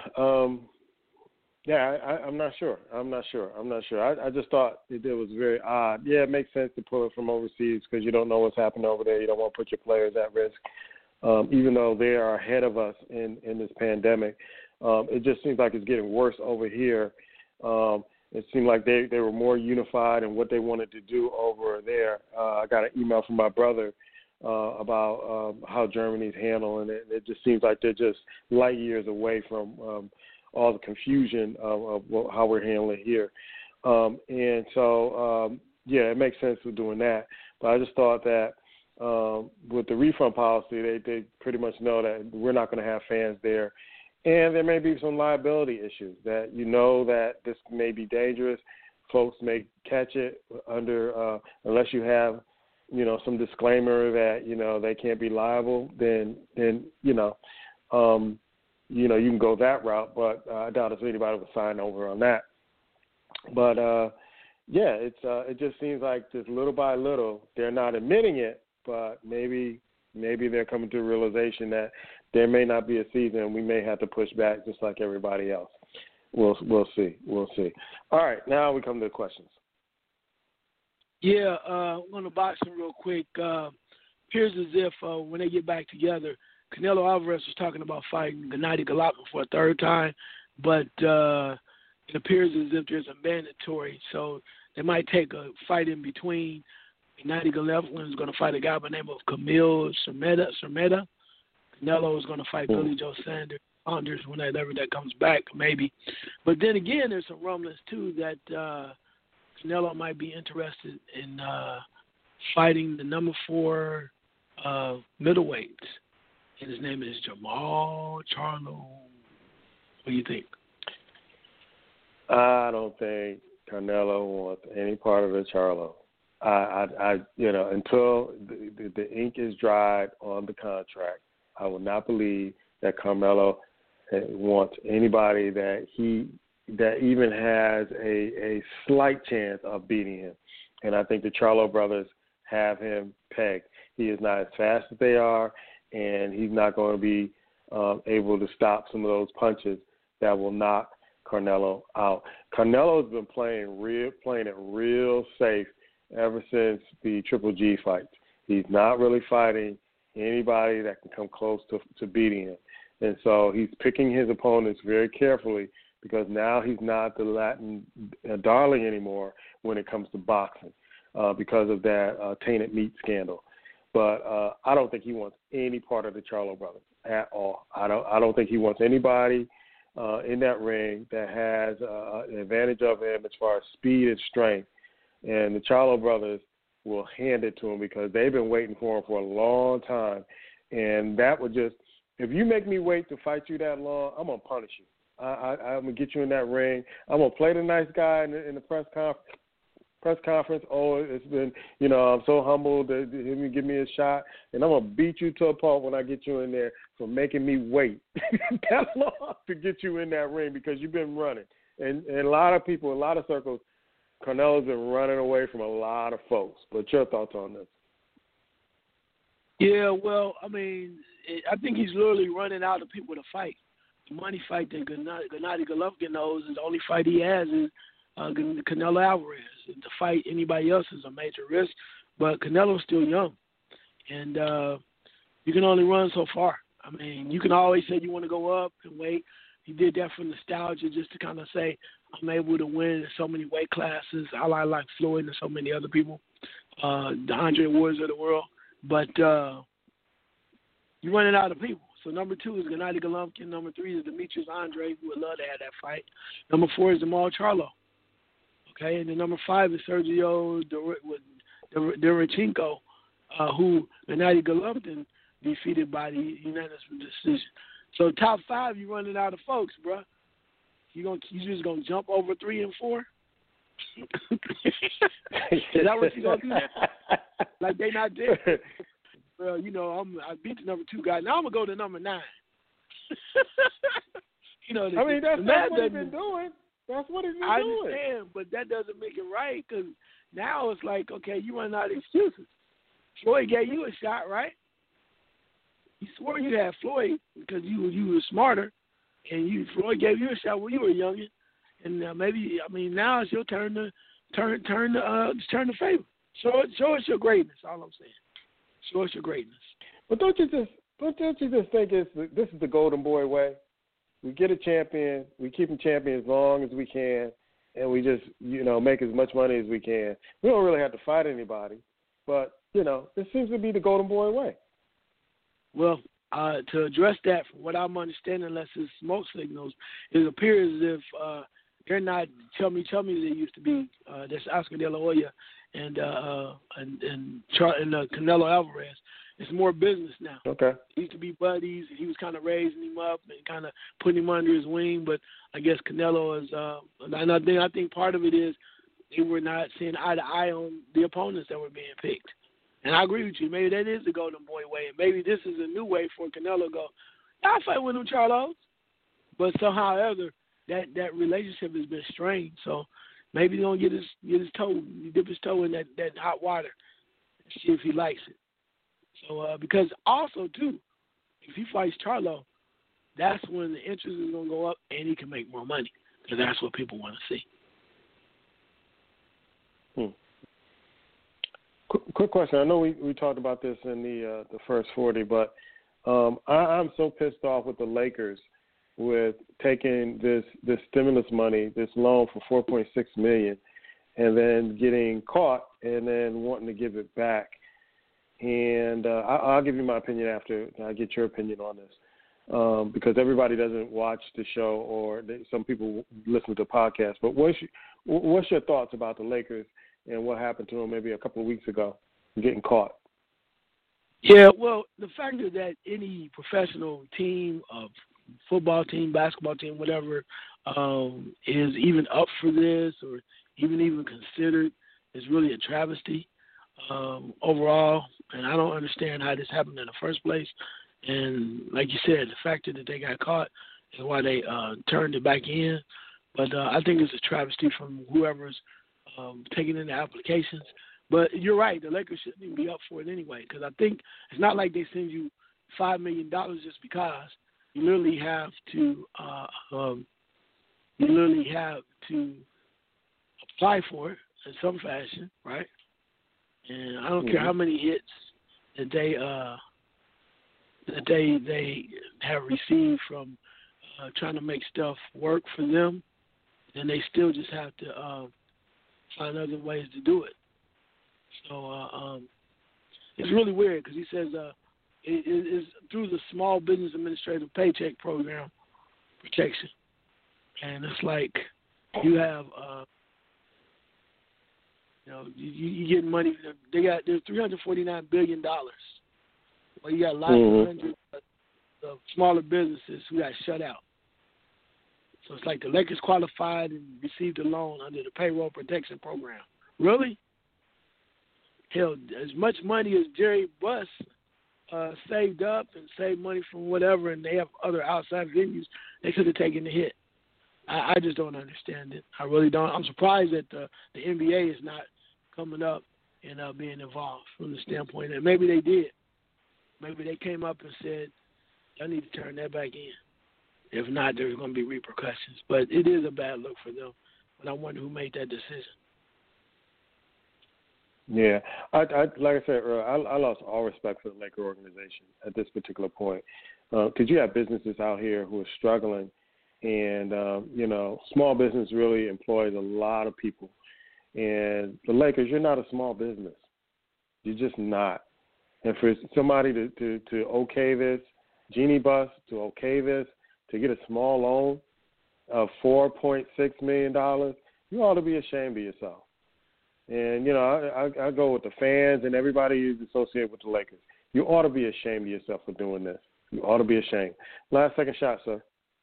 I'm not sure. I just thought it was very odd. Yeah, it makes sense to pull it from overseas because you don't know what's happening over there. You don't want to put your players at risk, even though they are ahead of us in this pandemic. It just seems like it's getting worse over here. It seemed like they were more unified in what they wanted to do over there. I got an email from my brother about how Germany's handling it. It just seems like they're just light years away from all the confusion of how we're handling it here. And so, it makes sense for doing that. But I just thought that with the refund policy, they pretty much know that we're not going to have fans there. And there may be some liability issues that that this may be dangerous. Folks may catch it under unless you have some disclaimer that they can't be liable. Then you can go that route. But I doubt if anybody would sign over on that. But it just seems like just little by little they're not admitting it, but maybe they're coming to a realization that there may not be a season and we may have to push back just like everybody else. We'll see. All right, now we come to the questions. Yeah, I'm going to box them real quick. Appears as if when they get back together, Canelo Alvarez was talking about fighting Gennady Golovkin for a third time, but it appears as if there's a mandatory, so they might take a fight in between. Gennady Golovkin is going to fight a guy by the name of Kamil Sermeda. Canelo is going to fight Billy Joe Saunders whenever that comes back, maybe. But then again, there's some rumblings, too, that Canelo might be interested in fighting the number 4 middleweight. And his name is Jamal Charlo. What do you think? I don't think Carmelo wants any part of the Charlo. Until the ink is dried on the contract, I will not believe that Carmelo wants anybody that even has a slight chance of beating him. And I think the Charlo brothers have him pegged. He is not as fast as they are, and he's not going to be able to stop some of those punches that will knock Canelo out. Canelo's been playing it real safe ever since the Triple G fights. He's not really fighting anybody that can come close to beating him. And so he's picking his opponents very carefully because now he's not the Latin darling anymore when it comes to boxing because of that tainted meat scandal. But I don't think he wants any part of the Charlo brothers at all. I don't think he wants anybody in that ring that has an advantage of him as far as speed and strength. And the Charlo brothers will hand it to him because they've been waiting for him for a long time. And that would just, if you make me wait to fight you that long, I'm going to punish you. I'm going to get you in that ring. I'm going to play the nice guy in the press conference. Oh, it's been, I'm so humbled that him give me a shot. And I'm going to beat you to a pulp when I get you in there for making me wait that long to get you in that ring because you've been running. And a lot of people, a lot of circles, Canelo's been running away from a lot of folks. But your thoughts on this? Yeah, well, I think he's literally running out of people to fight. The money fight that Gennady Golovkin knows is the only fight he has is Canelo Alvarez. To fight anybody else is a major risk, but Canelo's still young, and you can only run so far. You can always say you want to go up and wait. He did that for nostalgia, just to kind of say, I'm able to win in so many weight classes. I like Floyd and so many other people, the Andre Wards of the world. But you're running out of people. So number 2 is Gennady Golovkin. Number 3 is Demetrius Andre, who would love to have that fight. Number 4 is Jamal Charlo. Okay, and then number 5 is Sergio Derevyanchenko, who Gennady Golovkin defeated by the unanimous decision. So top 5, you're running out of folks, bro. You just gonna jump over 3 and 4? Is that what you gonna do? Like they not there? Well, I beat the number 2 guy. Now I'm gonna go to number 9. That's what he's been doing. That's what he's been doing. I understand, but that doesn't make it right because now it's like, okay, you run out of excuses. Floyd gave you a shot, right? You swore you had Floyd because you were smarter, and Floyd gave you a shot when you were young, and now it's your turn to turn the favor. Show us your greatness. All I'm saying. Show us your greatness. But don't you just think this is the Golden Boy way? We get a champion, we keep him champion as long as we can, and we just make as much money as we can. We don't really have to fight anybody, but this seems to be the Golden Boy way. Well, to address that, from what I'm understanding, unless it's smoke signals, it appears as if they're not chummy they used to be. There's Oscar De La Hoya and Canelo Alvarez. It's more business now. Okay. They used to be buddies. He was kind of raising him up and kind of putting him under his wing. But I guess Canelo is, and I think part of it is they were not seeing eye to eye on the opponents that were being picked. And I agree with you. Maybe that is the Golden Boy way. And maybe this is a new way for Canelo to go, I'll fight with them Charlos. But somehow or other, that relationship has been strained. So maybe he's going to dip his toe in that hot water and see if he likes it. So because also, too, if he fights Charlo, that's when the interest is going to go up and he can make more money because that's what people want to see. Quick question. I know we talked about this in the first 40, but I'm so pissed off with the Lakers with taking this stimulus money, this loan for $4.6 million, and then getting caught and then wanting to give it back. And I'll give you my opinion after I get your opinion on this, because everybody doesn't watch the show or some people listen to the podcast. But what's your thoughts about the Lakers and what happened to them maybe a couple of weeks ago, getting caught? Yeah, well, the fact is that any professional team of football team, basketball team, whatever, is even up for this or even considered is really a travesty overall. And I don't understand how this happened in the first place. And like you said, the fact that they got caught is why they turned it back in. But I think it's a travesty from whoever's taking in the applications. But you're right, the Lakers shouldn't even be up for it anyway, because I think it's not like they send you $5 million just because. You literally have to apply for it in some fashion, right? And I don't care how many hits that they have received from trying to make stuff work for them, and they still just have to find other ways to do it. So it's really weird because he says it is through the Small Business Administrative Paycheck Program protection, and it's like you have you get money. There's $349 billion. Well, you got lots of hundreds of smaller businesses who got shut out. So it's like the Lakers qualified and received a loan under the Payroll Protection Program. Really? Hell, as much money as Jerry Buss saved up and saved money from whatever, and they have other outside venues, they could have taken the hit. I just don't understand it. I really don't. I'm surprised that the NBA is not coming up and being involved from the standpoint that maybe they did. Maybe they came up and said, I need to turn that back in. If not, there's going to be repercussions. But it is a bad look for them. But I wonder who made that decision. Yeah, I like I said earlier, I lost all respect for the Laker organization at this particular point, because you have businesses out here who are struggling, and small business really employs a lot of people, and the Lakers, you're not a small business, you're just not, and for somebody to okay this, Jeannie Buss to okay this, to get a small loan of $4.6 million, you ought to be ashamed of yourself. And, I go with the fans and everybody who's associated with the Lakers. You ought to be ashamed of yourself for doing this. You ought to be ashamed. Last second shot, sir.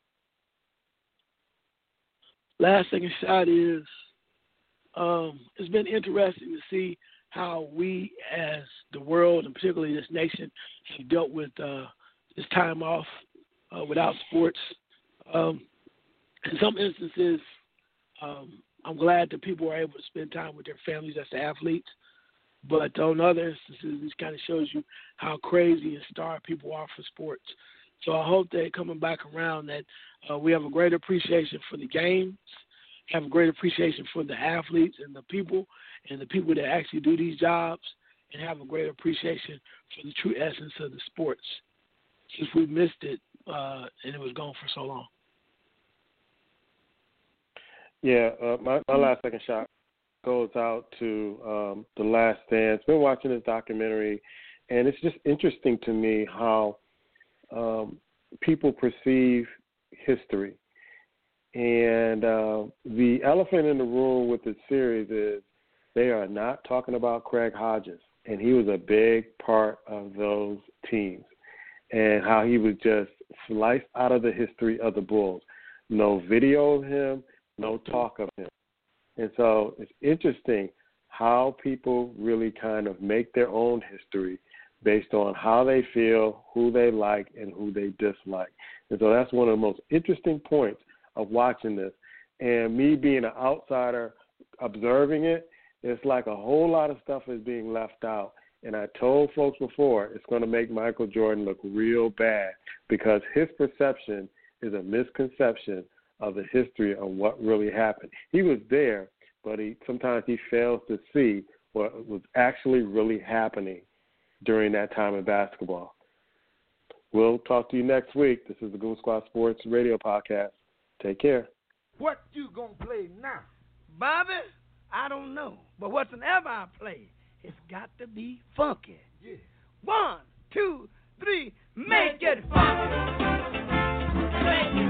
Last second shot is it's been interesting to see how we as the world, and particularly this nation, have dealt with this time off without sports. In some instances, I'm glad that people are able to spend time with their families as the athletes. But on other instances, this kind of shows you how crazy and starved people are for sports. So I hope that coming back around that we have a great appreciation for the games, have a great appreciation for the athletes and the people that actually do these jobs, and have a great appreciation for the true essence of the sports, since we missed it and it was gone for so long. Yeah, my last second shot goes out to The Last Dance. Been watching this documentary, and it's just interesting to me how people perceive history. And the elephant in the room with this series is they are not talking about Craig Hodges, and he was a big part of those teams, and how he was just sliced out of the history of the Bulls. No video of him, no talk of him. And so it's interesting how people really kind of make their own history based on how they feel, who they like, and who they dislike. And so that's one of the most interesting points of watching this. And me being an outsider observing it, it's like a whole lot of stuff is being left out. And I told folks before, it's going to make Michael Jordan look real bad, because his perception is a misconception of the history of what really happened. He was there, but sometimes he fails to see what was actually really happening during that time in basketball. We'll talk to you next week. This is the Goon Squad Sports Radio Podcast. Take care. What you gonna play now? Bobby, I don't know. But whatsoever I play, it's got to be funky. Yeah. 1, 2, 3, make it funky. Make it